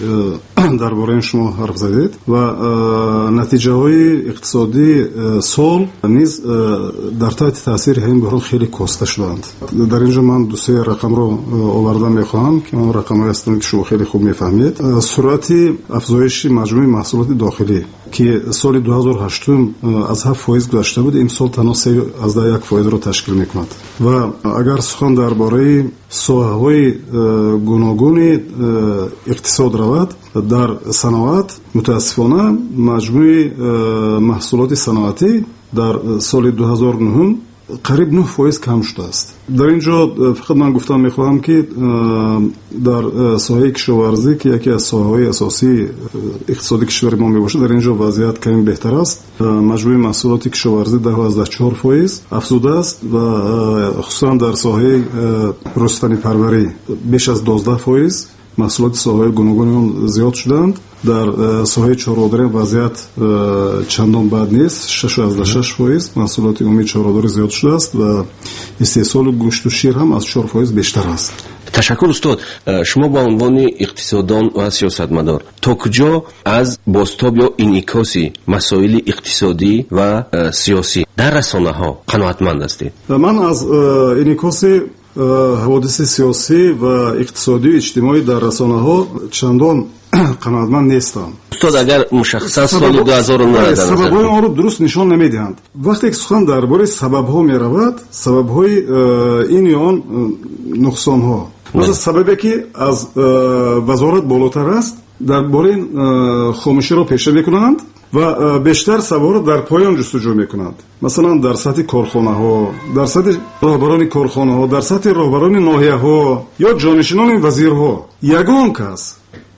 درباره شما حرف زدید و نتیجه های اقتصادی سال نیز در تحت تاثیر این بحران خیلی کاسته شدند. در اینجا من دو سه رقم رو آوردن میخواهم که من رقم‌های هستند که شما خیلی خوب میفهمید. سرعت افزایش مجموع محصولات داخلی که سال 2008 از 7% گذشته بود، این سال تنها 3.1% را تشکیل میکند و اگر سخن درباره ساحه‌های گوناگون اقتصاد رود، در صنعت متاسفانه مجموع محصولات صنعتی در سال 2009 قریب 9% کم شده است. در اینجا فقط من گفتم میخواهم که در ساحه کشاورزی که یکی از ساحه‌های اساسی اقتصاد کشور ما میباشه، در اینجا وضعیت کمی بهتر است. مجموع محصولات کشاورزی 10.4% افزوده است و خصوصا در ساحه رستنی پروری بیش از 12% محصولات ساحه گوناگون زیاد شدند. در ساحه چهارراه وضعیت چندان بد نیست، 6.6% محصولات عمومی چهارراه زیاد شده است و استحصال گوشت و شیر هم از 4% بیشتر است. تشکر استاد. شما با عنوان اقتصاددان و سیاستمدار تا کجا از بازتاب یا انعکاسی مسائل اقتصادی و سیاسی در رسانه ها قناعتمند هستید؟ من از انعکاس حوادث سیاسی و اقتصادی و اجتماعی در رسانه ها چندان قناعتمند نیستم. استاد اگر مشخصا سال 2009 سبب‌های آن رو درست نشان نمیدهند. وقتی که سخن درباره سبب‌ها می‌رود، سبب‌های این یا آن نقصان‌ها، مثلا سببی که از وزارت بالاتر است درباره خاموشی را پیشه می‌کنند و بیشتر سبب در پایان جستجو می‌کنند. مثلا در سطح کارخانه‌ها، در سطح راهبران کارخانه‌ها، در سطح راهبران ناحیه‌ها یا جانشینان وزیرها، یگان کس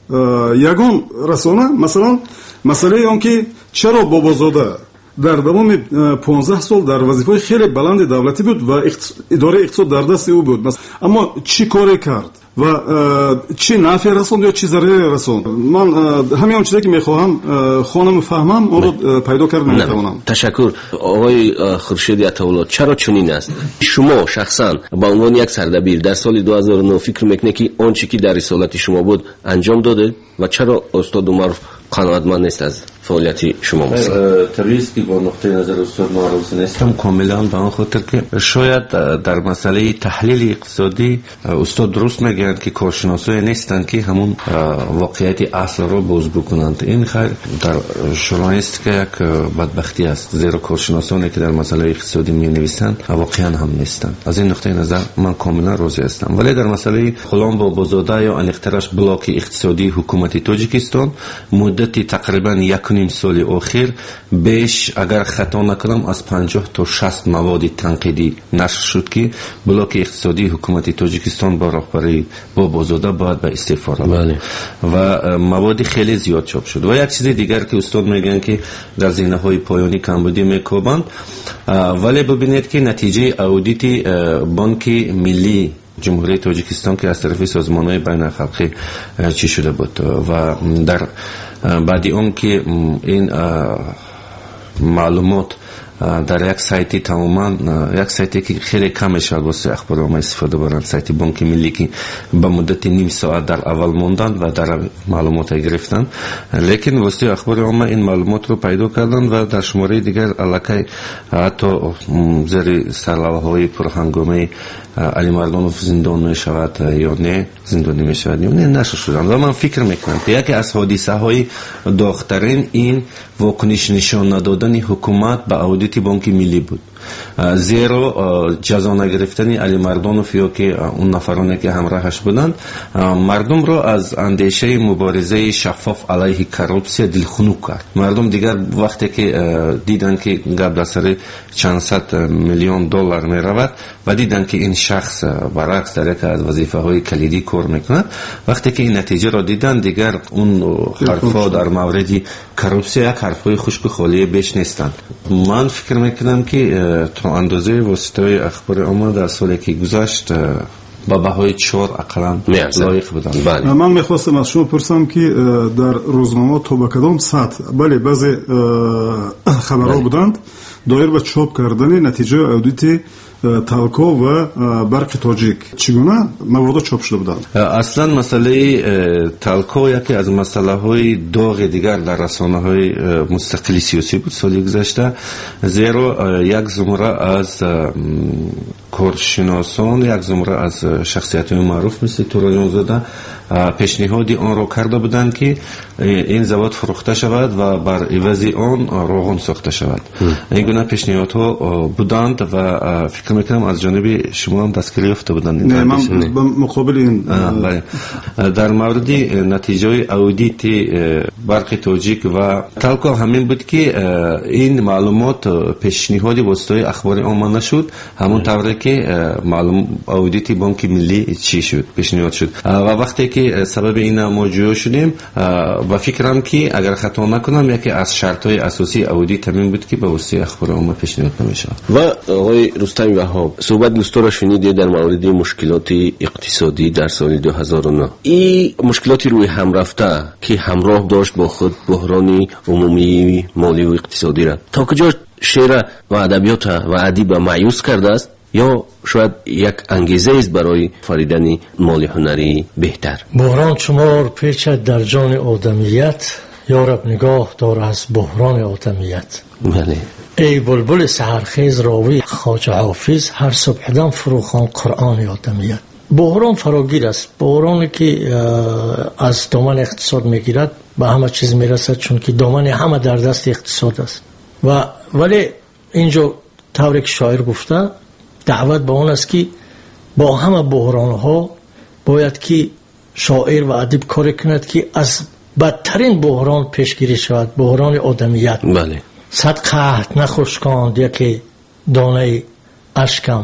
یگان رسانه مثلا مسئله آن که چرا بابازاده در دوام 15 سال در وظیفه خیلی بلند دولتی بود و اداره اقتصاد در دست او بود، اما چی کاری کرد و چی نفع رسوند یا چی ضرر رسوند؟ من همین اون چیزی که میخواهم خودم فهمم اون رو پیدا کردم نمیتونم. تشکر. آقای خورشیدی عطاالله، چرا چنین است؟ شما شخصا با عنوان یک سردبیر در سال 2009 فکر میکنید که آن چیزی که در رسالت شما بود انجام داده و چرا استاد عمر قناعتمند نیست از فعالیت شما؟ طبیعی است که با نقطه نظر استاد معروض نیستم کاملا به آن خاطر که شاید در مسئله تحلیل اقتصادی استاد درست میگن که کارشناسای نیستند که همون واقعیت اصل رو بازگو کنند. این خیر در ژورنالیست که یک بدبختی است، زیرا کارشناسانی که در مسئله اقتصادی می نویسند واقعا هم نیستند. از این نقطه نظر من کاملا راضی هستم. ولی در مسئله غلام بابازاده یا انیخترش بلاک اقتصادی حکومت تاجیکستان مدت تقریبا 1.5 سال اخیر بیش اگر خطا نکنم از 50 تا 60 مواد تنقیدی نشر شد که بلاک اقتصادی حکومت تاجیکستان با رهبری بابازاده باید به استعفا رود و مواد خیلی زیاد چاپ شد. و یک چیز دیگر که استاد میگن که در زینه‌های پایانی کمبودی میکوبند، ولی ببینید که نتیجه اودیت بانک ملی جمهوری تاجیکستان که از طرف سازمان‌های بین‌الخلقی چی شده بود و در بعدی اون که این معلومات در یک سایتی تماما یک سایتی که خیلی کمش واسه اخبار ما استفاده برند، سایت بانک ملی که به مدت نیم ساعت در اول موندن و در معلومات گرفتن، لیکن واسه اخبار ما این معلومات رو پیدا کردن و در شماره دیگر الکی حتی زیر سرلوحه‌های پرهنگامه علی مردانوف زندان می شود یا نه زندانی می شود یا نه نشر شدن. و من فکر میکنم که یکی از حادثه های داغ‌ترین این واکنش نشان ندادن حکومت به اودیت بانک ملی بود، زیرا جزا نگرفتن علی مردانوف یا که اون نفرانی که همراهش بودند مردم را از اندیشه مبارزه شفاف علیه کورپسیا دلخنک کرد. مردم دیگر وقتی که دیدن که گپ در سر چند صد میلیون دلار می رود و دیدن که این شخص برعکس در یک از وظیفه های کلیدی کار میکند، وقتی که این نتیجه را دیدن دیگر اون حرفا در مورد کورپسیا یک حرفای خشک خالی بیش نیستند. من فکر میکنم که تا اندازه واسطه اخبار عامه در سالی که گذشت با بهای 4 اقلا لایق بودند. من میخواستم از شما پرسم که در روزنامه تا به کدام سطح بله بعضی خبرها بودند دایر به چاپ کردن نتیجه اودیت تالکو و برق تاجیک چگونه مواد چاپ شده بودند؟ اصلا مسئله تالکو یکی از مسئله های داغ دیگر در رسانه های مستقلی سیاسی بود سالی گذشته، زیرا یک زمره از کارشناسان یک زمره از شخصیت معروف مثل تورایان زاده پیشنهادی آن را کرده بودند که این زباد فروخته شود و بر عوض آن روغن ساخته شود. این گونه پیشنهادها بودند و فکر میکنم از جانب شما هم دستگیری یافته بودند. نه، من مقابل این در مورد نتیجه اودیت برق تاجیک و تلقا همین بود که این معلومات پیشنهادی واسطه اخبار عامه نشد، همون طوری که معلوم اودیت بانک ملی چی شد پیشنهاد شد و وقتی که سبب این موضوع شدیم و فکرم که اگر خطا نکنم یکی از شرطهای اساسی اودیت همین بود که به واسطه اخبار عامه پیشنهاد نمیشه. و آقای رستمی وهاب صحبت دوستان شنیدید در مورد مشکلات اقتصادی در سال 2009. این مشکلاتی روی هم رفته که همراه داشت با خود بحران عمومی مالی و اقتصادی را تا کجا شعر و ادبیات و ادیب مایوس کرده است یا شاید یک انگیزه است برای فریدن مالی هنری بهتر؟ بحران چمار پیچد در جان آدمیت، یارب نگاه دار از بحران آدمیت. بله. ای بلبل سحرخیز راوی خواجه حافظ، هر صبح دم فروخوان قرآن آدمیت. بحران فراگیر است، بحرانی که از دامن اقتصاد میگیرد به همه چیز میرسد، چون که دامن همه در دست اقتصاد است. ولی اینجا طوری که شاعر گفته دعوت به اون است که با همه بحران ها باید که شاعر و ادیب کار کند که از بدترین بحران پیشگیری شود، بحران آدمیت. بله. صد قحط نخشکاند یکی دانه اشکم،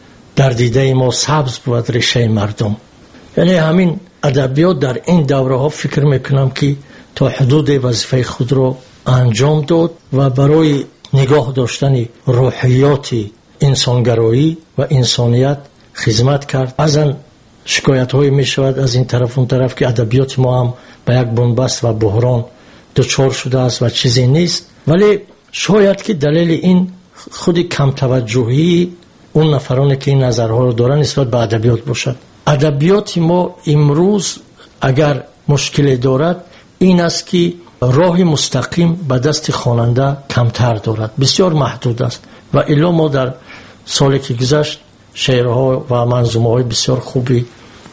در دیده ما سبز بود ریشه مردم. یعنی همین ادبیات در این دوره ها فکر میکنم که تا حدود وظیفه خود رو انجام داد و برای نگاه داشتن روحیات انسانگرایی و انسانیت خدمت کرد. بعضن شکایت های می شود از این طرف اون طرف که ادبیات ما هم به یک بنبست و بحران دچار شده است و چیزی نیست، ولی شاید که دلیل این خود کم توجهی اون نفرانی که این نظرها رو دارن نسبت به ادبیات باشد. ادبیات ما امروز اگر مشکلی دارد این است که راه مستقیم به دست خواننده کمتر دارد، بسیار محدود است. و الا ما در سالی که گذشت شعرها و منظومه های بسیار خوبی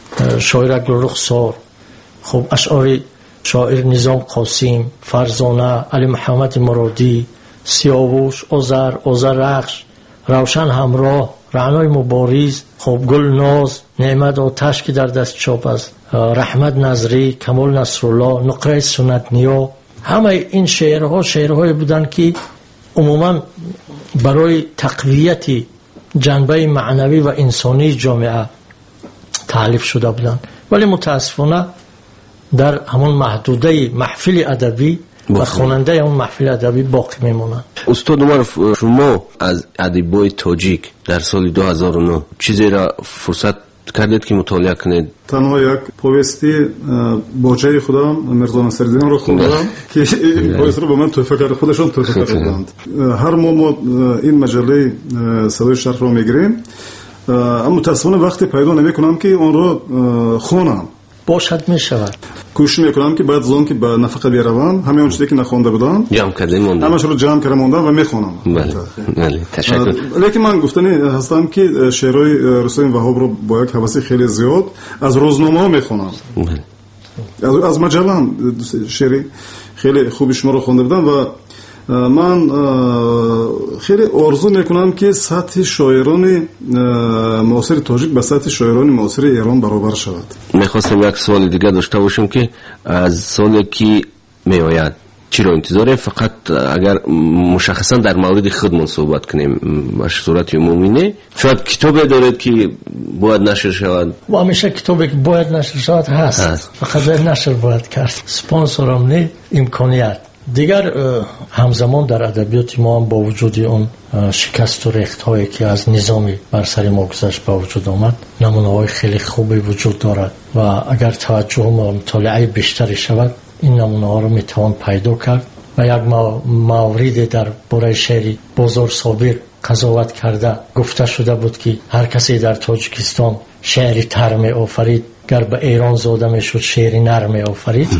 شاعر گلرخسار، خب اشعار شاعر نظام قاسم، فرزانه، علی محمد مرادی، سیاوش، آذر رخش، روشن همراه، رعنای مبارز، خب گل ناز، نعمت آتش که در دست چاپ است، رحمت نظری، کمال نصرالله، نقره سنت نیا، همه این شعرهای بودن که عموما برای تقویت جنبه معنوی و انسانی جامعه تألیف شده بودن، ولی متاسفانه در همون محدوده محفل ادبی و خواننده اون محفل ادبی باقی میمونند. استاد عمر، شما از ادیبای تاجیک در سال 2009 چیزی را فرصت کردید که مطالعه کنید؟ تنها یک پوستی باجه خودم مرزا نصرالدین رو خوندم که این پوست رو به من تحفه کرده، خودشون تحفه کردند. هر ما این مجله صدای شرق رو میگیریم، اما متاسفانه وقتی پیدا نمیکنم که اون رو خونم. باشد میشود کوشش میکنم که بعد از اون که به نفقه بیاروم همه اون چیزی که نخونده بودم جمع کرده موندم، همش رو جمع کرده موندم و میخونم. بله تشکر. لیکن من گفتنی هستم که شعرهای رستم وهاب رو با یک حواسی خیلی زیاد از روزنامه ها میخونم. از مجله هم شعری خیلی خوبی شما رو خونده بودم و من خیلی آرزو میکنم که سطح شاعران معاصر تاجیک با سطح شاعران معاصر ایران برابر شود. میخواستم یک سوال دیگه داشته باشم که از سالی که میآید چی رو انتظاره؟ فقط اگر مشخصا در مورد خودمون صحبت کنیم به صورت عمومی نه، شاید کتابی دارید که باید نشر شود؟ و همیشه کتابی که باید نشر شود هست. فقط نشر باید کرد، سپانسر هم نه، امکانیت دیگر. همزمان در ادبیات ما هم با وجود اون شکست و ریخت هایی که از نظامی بر سر ما گذشت با وجود آمد، نمونه های خیلی خوبی وجود دارد و اگر توجه و مطالعه بیشتری شود این نمونه ها رو میتوان پیدا کرد. و یک مورد در باره شعری بازار صابر قضاوت کرده گفته شده بود که هر کسی در تاجیکستان شعری تر می آفرید، گر به ایران زاده می شد شعری نر می آفرید.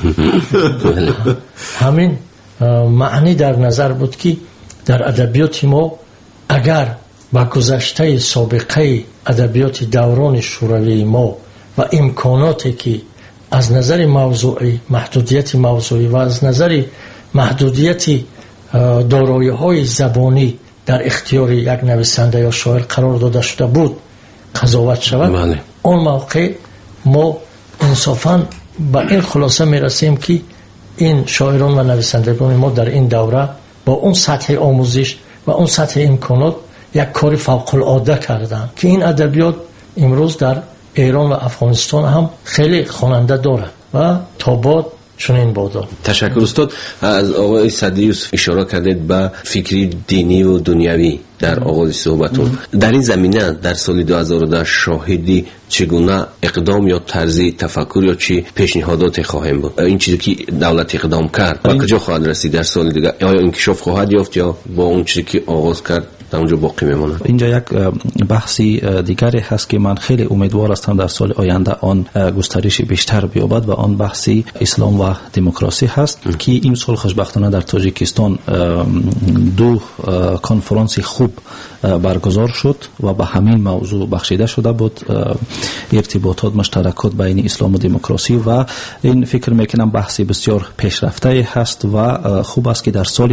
همین معنی در نظر بود که در ادبیات ما اگر با گذشته سابقه ادبیات دوران شوروی ما و امکاناتی که از نظر موضوعی، محدودیت موضوعی و از نظر محدودیت دارایی‌های زبانی در اختیار یک نویسنده یا شاعر قرار داده شده بود قضاوت شود، اون موقع ما انصافاً به این خلاصه میرسیم که این شاعران و نویسندگان ما در این دوره با اون سطح آموزش و اون سطح امکانات یک کار فوق العاده کردند که این ادبیات امروز در ایران و افغانستان هم خیلی خواننده دارند و تا بعد چنین بادا. تشکر استاد. از آقای صدیوس اشاره کردید به فکری دینی و دنیوی در آغاز صحبتون. در این زمینه در سال 2010 شاهدی چگونه اقدام یا طرزی تفکر یا چی پیشنهادات خواهیم بود؟ این چیزی که دولت اقدام کرد به کجا خواهد رسید در سال دیگه؟ آیا انکشاف خواهد یافت یا با اون چیزی که آغاز کرد در اونجا باقی میمونه؟ اینجا یک بحثی دیگری هست که من خیلی امیدوار هستم در سال آینده آن گسترش بیشتر بیابد و آن بحثی اسلام و دموکراسی هست که این سال خوشبختانه در تاجیکستان دو کنفرانس خوب برگزار شد و به همین موضوع بخشیده شده بود، ارتباطات مشترکات بین اسلام و دموکراسی، و این فکر میکنم بحثی بسیار پیشرفته هست و خوب است که در سال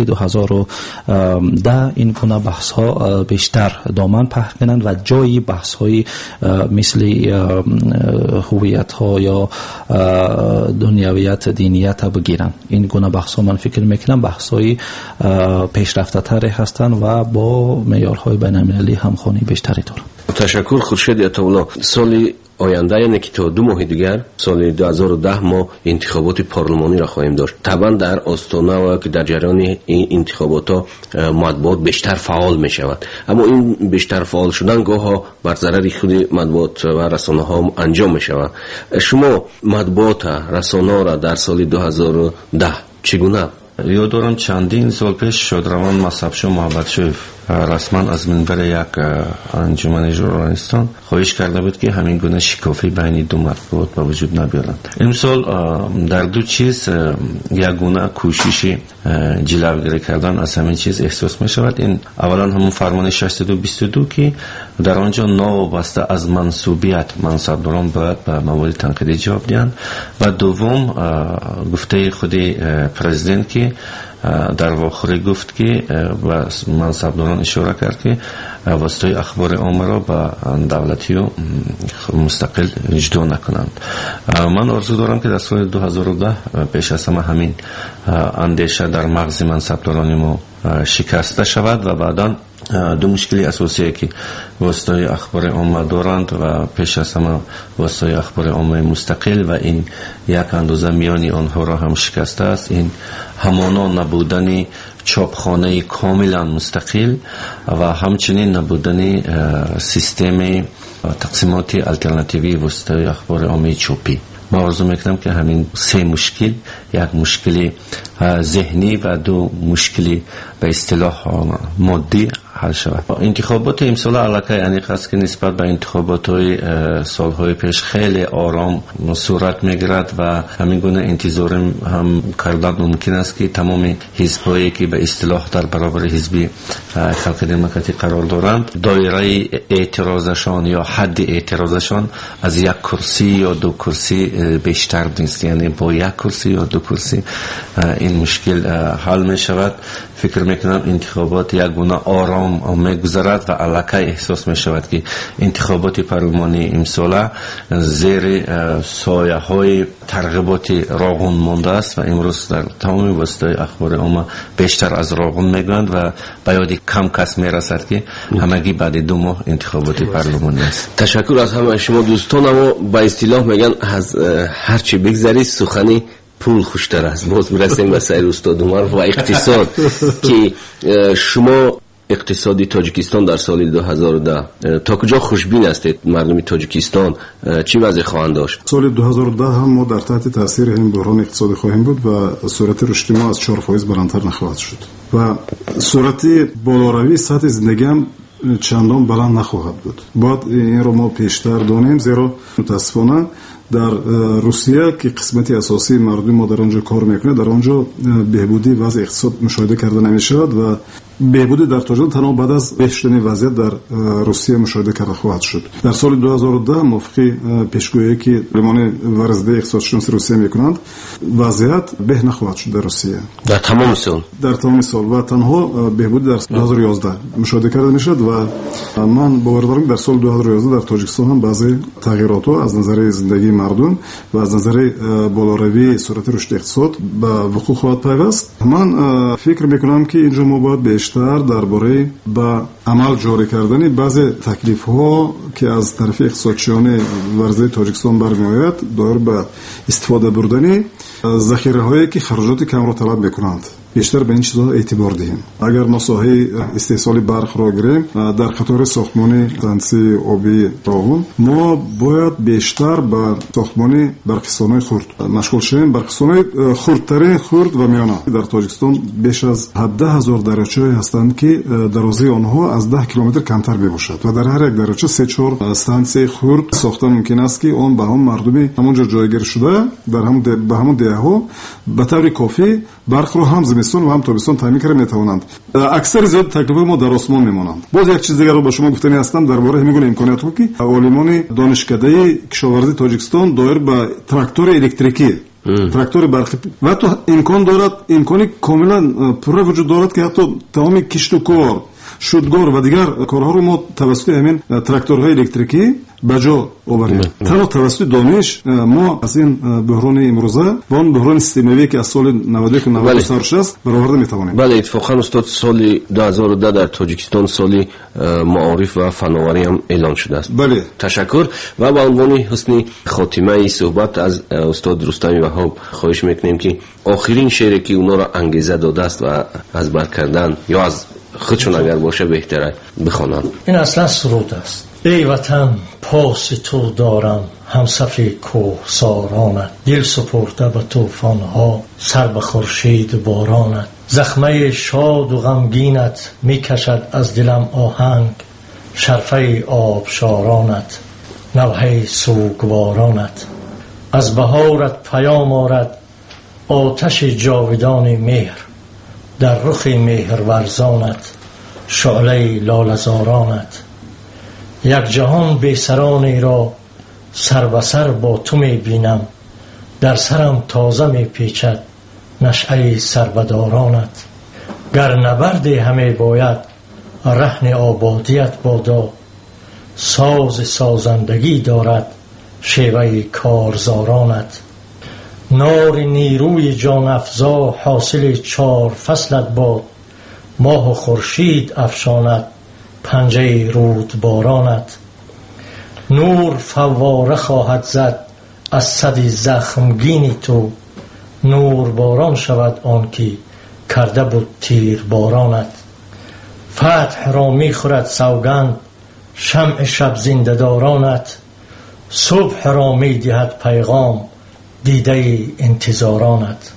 2010 این گونه بحث ها بیشتر دامن پهن کنند و جای بحث های مثل هویت ها یا دنیویت دینیت بگیرن. این گونه بحث ها من فکر میکنم بحث های پیشرفته تر هستند و با معیارهای بین المللی همخوانی بیشتری دارند. تشکر خورشید عطاالله. سال آینده یعنی که تا 2 ماه دیگر سال 2010 ما انتخابات پارلمانی را خواهیم داشت. طبعا در آستانه و که در جریان این انتخابات ها مطبوعات بیشتر فعال می شود، اما این بیشتر فعال شدن گاه ها بر ضرر خود مطبوعات و رسانه ها انجام می شود. شما مطبوعات رسانه را در سال 2010 چگونه؟ یادم چندین سال پیش شادروان مصعبشو محمدشویف رسما از منبر یک انجمن ژورنالیستان خواهش کرده بود که همین گونه شکافی بین دو مطبوعات به وجود نبیارند. امسال در دو چیز یک گونه کوشش جلوگیری کردن از همین چیز احساس می شود. این اولا همون فرمان 6222 که در آنجا ناوابسته از منصوبیت منصبداران باید به موارد تنقیدی جواب دهند و دوم گفته خود پرزیدنت که در واخره گفت که و منصبداران اشاره کرد که واسطه اخبار عامه را به دولتی و مستقل جدا نکنند. من آرزو دارم که در سال 2010 پیش از همه همین اندیشه در مغز منصبداران ما شکسته شود و بعدا دو مشکلی اساسی که واسطه اخبار عامه دارند و پیش از همه واسطه اخبار عامه مستقل و این یک اندازه میانی آنها را هم شکسته است. این همانا نبودن چاپخانه کاملا مستقل و همچنین نبودن سیستم تقسیمات الترناتیوی واسطه اخبار عامه چوپی. ما آرزو میکنم که همین سه مشکل، یک مشکل ذهنی و دو مشکلی به اصطلاح مادی حل شود. انتخابات امسال علاقه یعنی خاص که نسبت به انتخابات های سالهای پیش خیلی آرام صورت میگیرد و همین گونه انتظار هم کردن ممکن است که تمام حزبایی که به اصطلاح در برابر حزب خلق دموکراتی قرار دارند دایره اعتراضشان یا حد اعتراضشان از یک کرسی یا دو کرسی بیشتر نیست، یعنی با یک کرسی یا دو کرسی این مشکل حل می شود. فکر میکنم انتخابات یک گونه آرام میگذرد و علاقه احساس می شود که انتخابات پارلمانی امسال زیر سایه های ترغیبات راغون مانده است و امروز در تمام وسایل اخبار عامه بیشتر از راغون میگویند و به یاد کم کس میرسد که همگی بعد 2 ماه انتخابات پارلمانی است. تشکر از همه شما دوستان. اما با اصطلاح میگن از هر چی بگذری سخنی پول خوشتر است. باز میرسیم به سیر استاد عمر و اقتصاد که شما اقتصادی تاجیکستان در سال 2010 تا کجا خوشبین هستید؟ مردم تاجیکستان چی وضع خواهند داشت؟ سال 2010 هم ما در تحت تاثیر این بحران اقتصادی خواهیم بود و سرعت رشد ما از 4% بلندتر نخواهد شد و سرعت بالاروی سطح زندگی هم چندان بلند نخواهد بود. باید این رو ما پیشتر دانیم، زیرا متاسفانه در روسیه که قسمتی اساسی مردم ما در آنجا کار میکنه، در آنجا بهبودی وضع اقتصاد مشاهده کرده نمیشود و بهبودی در تاجیکستان تنها بعد از بهتر شدن وضعیت در روسیه مشاهده کرده خواهد شد. در سال 2010 موافق پیشگویی که علمان ورزده اقتصادشناس روسیه میکنند وضعیت به نخواهد شد در روسیه در تمام سال و تنها بهبودی در 2011 مشاهده کرده میشد و من باور دارم در سال 2011 در تاجیکستان هم بعضی تغییرات از نظر زندگی مردم و از نظر بالاروی سرعت رشد اقتصاد به وقوع خواهد پیوست. من فکر میکنم که اینجا ما باید بیشتر درباره با عمل جاری کردن بعضی تکلیف‌ها که از طرف اقتصادچیان ورزه تاجیکستان برمی‌آید دایر به استفاده بردن ذخیره‌هایی که خرجات کم را طلب می‌کنند بیشتر به این چیزها اعتبار دهیم. اگر ما ساحه استحصال برق را گیریم در خطور ساختمان تنسی آبی راون ما باید بیشتر به ساختمان برقسان‌های خرد مشغول شویم. برقسان‌های خردترین خرد و میانه در تاجیکستان بیش از 17000 دریاچه هستند که درازی آنها از 10 کیلومتر کمتر باشد و در هر یک دریاچه 3-4 استانسیه خرد ساختن ممکن است که آن به هم مردمی همونجا جایگیر شده در همون دهه‌ها به طور کافی برق را هم زمستان و هم تابستان تامین کرده میتوانند. اکثر زیاد تکلیف ما در آسمان میمانند. باز یک چیز دیگر رو با شما گفتنی هستم درباره همین گونه امکاناتو که عالمان دانشکده کشاورزی تاجیکستان دایر به تراکتور الکتریکی تراکتور برقی و تو امکان دارد امکانی کاملا پر وجود دارد که حتی تمام کشت و کار شودگار و دیگر کارها رو ما توسط همین تراکتورهای الکتریکی بجا آوریم. تنها توسط دانش ما از این بحران امروزه و اون بحران سیستمی که از سال 91 سرشست برآورده میتوانیم. بله اتفاقا استاد سال 2010 در تاجیکستان سال معارف و فناوری هم اعلان شده است. بله تشکر و به عنوان حسن خاتمه ای صحبت از استاد رستمی وهاب خواهش میکنیم که آخرین شعری که اونا را انگیزه داده است و از بر کردن یا از خودشون اگر باشه بهتره بخوانند. این اصلا سرود است. ای وطن پاس تو دارم همصف کوهسارانت دل سپرده به طوفان‌ها سر به خورشید بارانت زخمه شاد و غمگینت میکشد از دلم آهنگ شرفه آبشارانت نوحه سوگوارانت از بهارت پیام آرد آتش جاودان مهر در رخ مهرورزانت شعله لاله‌زارانت یک جهان بیسرانی را سر به سر با تو می بینم در سرم تازه می پیچد نشعه سربدارانت گر نبرد همه باید رهن آبادیت بادا ساز سازندگی دارد شیوه کارزارانت نار نیروی جان افزا حاصل 4 فصلت باد ماه و خورشید افشاند پنجه رود بارانت نور فواره خواهد زد از صد زخمگینی تو نور باران شود آن که کرده بود تیر بارانت فتح را می خورد سوگند شمع شب زنده‌دارانت صبح را می دهد پیغام دیده انتظارانت.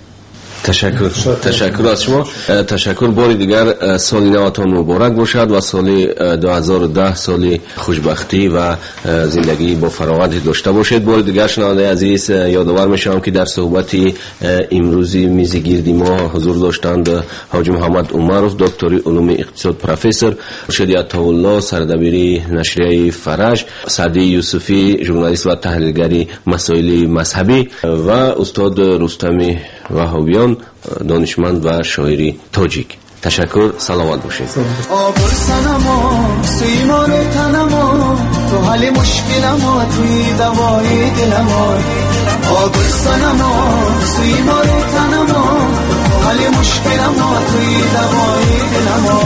تشکر از شما. تشکر. باری دیگر سال نوتان مبارک باشد و سال 2010 سال خوشبختی و زندگی با فراغت داشته باشید. باری دیگر شنونده عزیز یادآور میشم که در صحبت امروزی میز گردی ما حضور داشتند حاجی محمد عمرov دکتر علوم اقتصاد پروفسور، مرشد عطاالله سردبیر نشریه فرج، سعدی یوسفی ژورنالیست و تحلیلگری مسائل مذهبی و استاد رستمی وهابیان دانشمند و شاعری تاجیک. تشکر. سلامت باشید. آبر سنما سیمار تنما تو حل مشکلما توی دوای دلما آبر سنما سیمار تنما تو حل مشکلما توی دوای دلما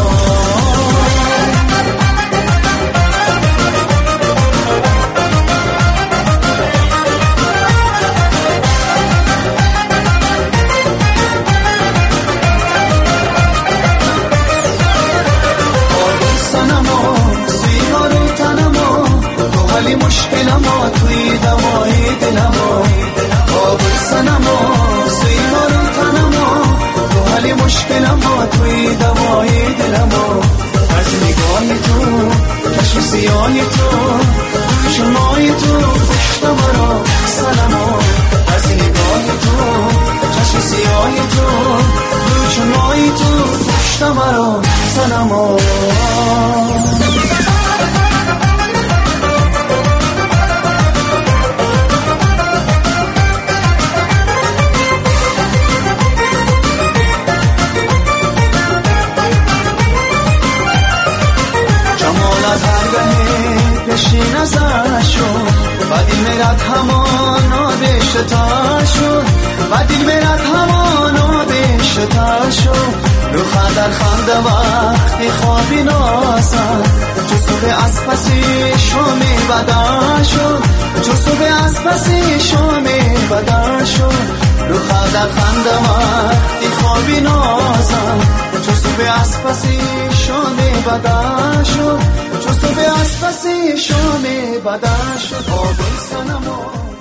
مشکل ما توی دوای دلما آبر سنما سیما رو تنما تو حل مشکل ما توی دوای دلما از نگاه تو چشم سیاه تو چشمای تو پشت مرا چشمای تو رو چشمای تو پشت مرا سنما جمالت هرگاهی پیشین ازش شد و دل میرد همانا بشتا شد و دل میرد همانا بشتا شد رو خندر خنده وقتی خوابی نازد جو صبح از پسی شامی بدا شد جو صبح از پسی شامی بدا شد رو خندر خنده وقتی خوابی نازد جو صبح از پسی شامی بدا شد جو صبح از پسی شامی بدا شد آبی سنما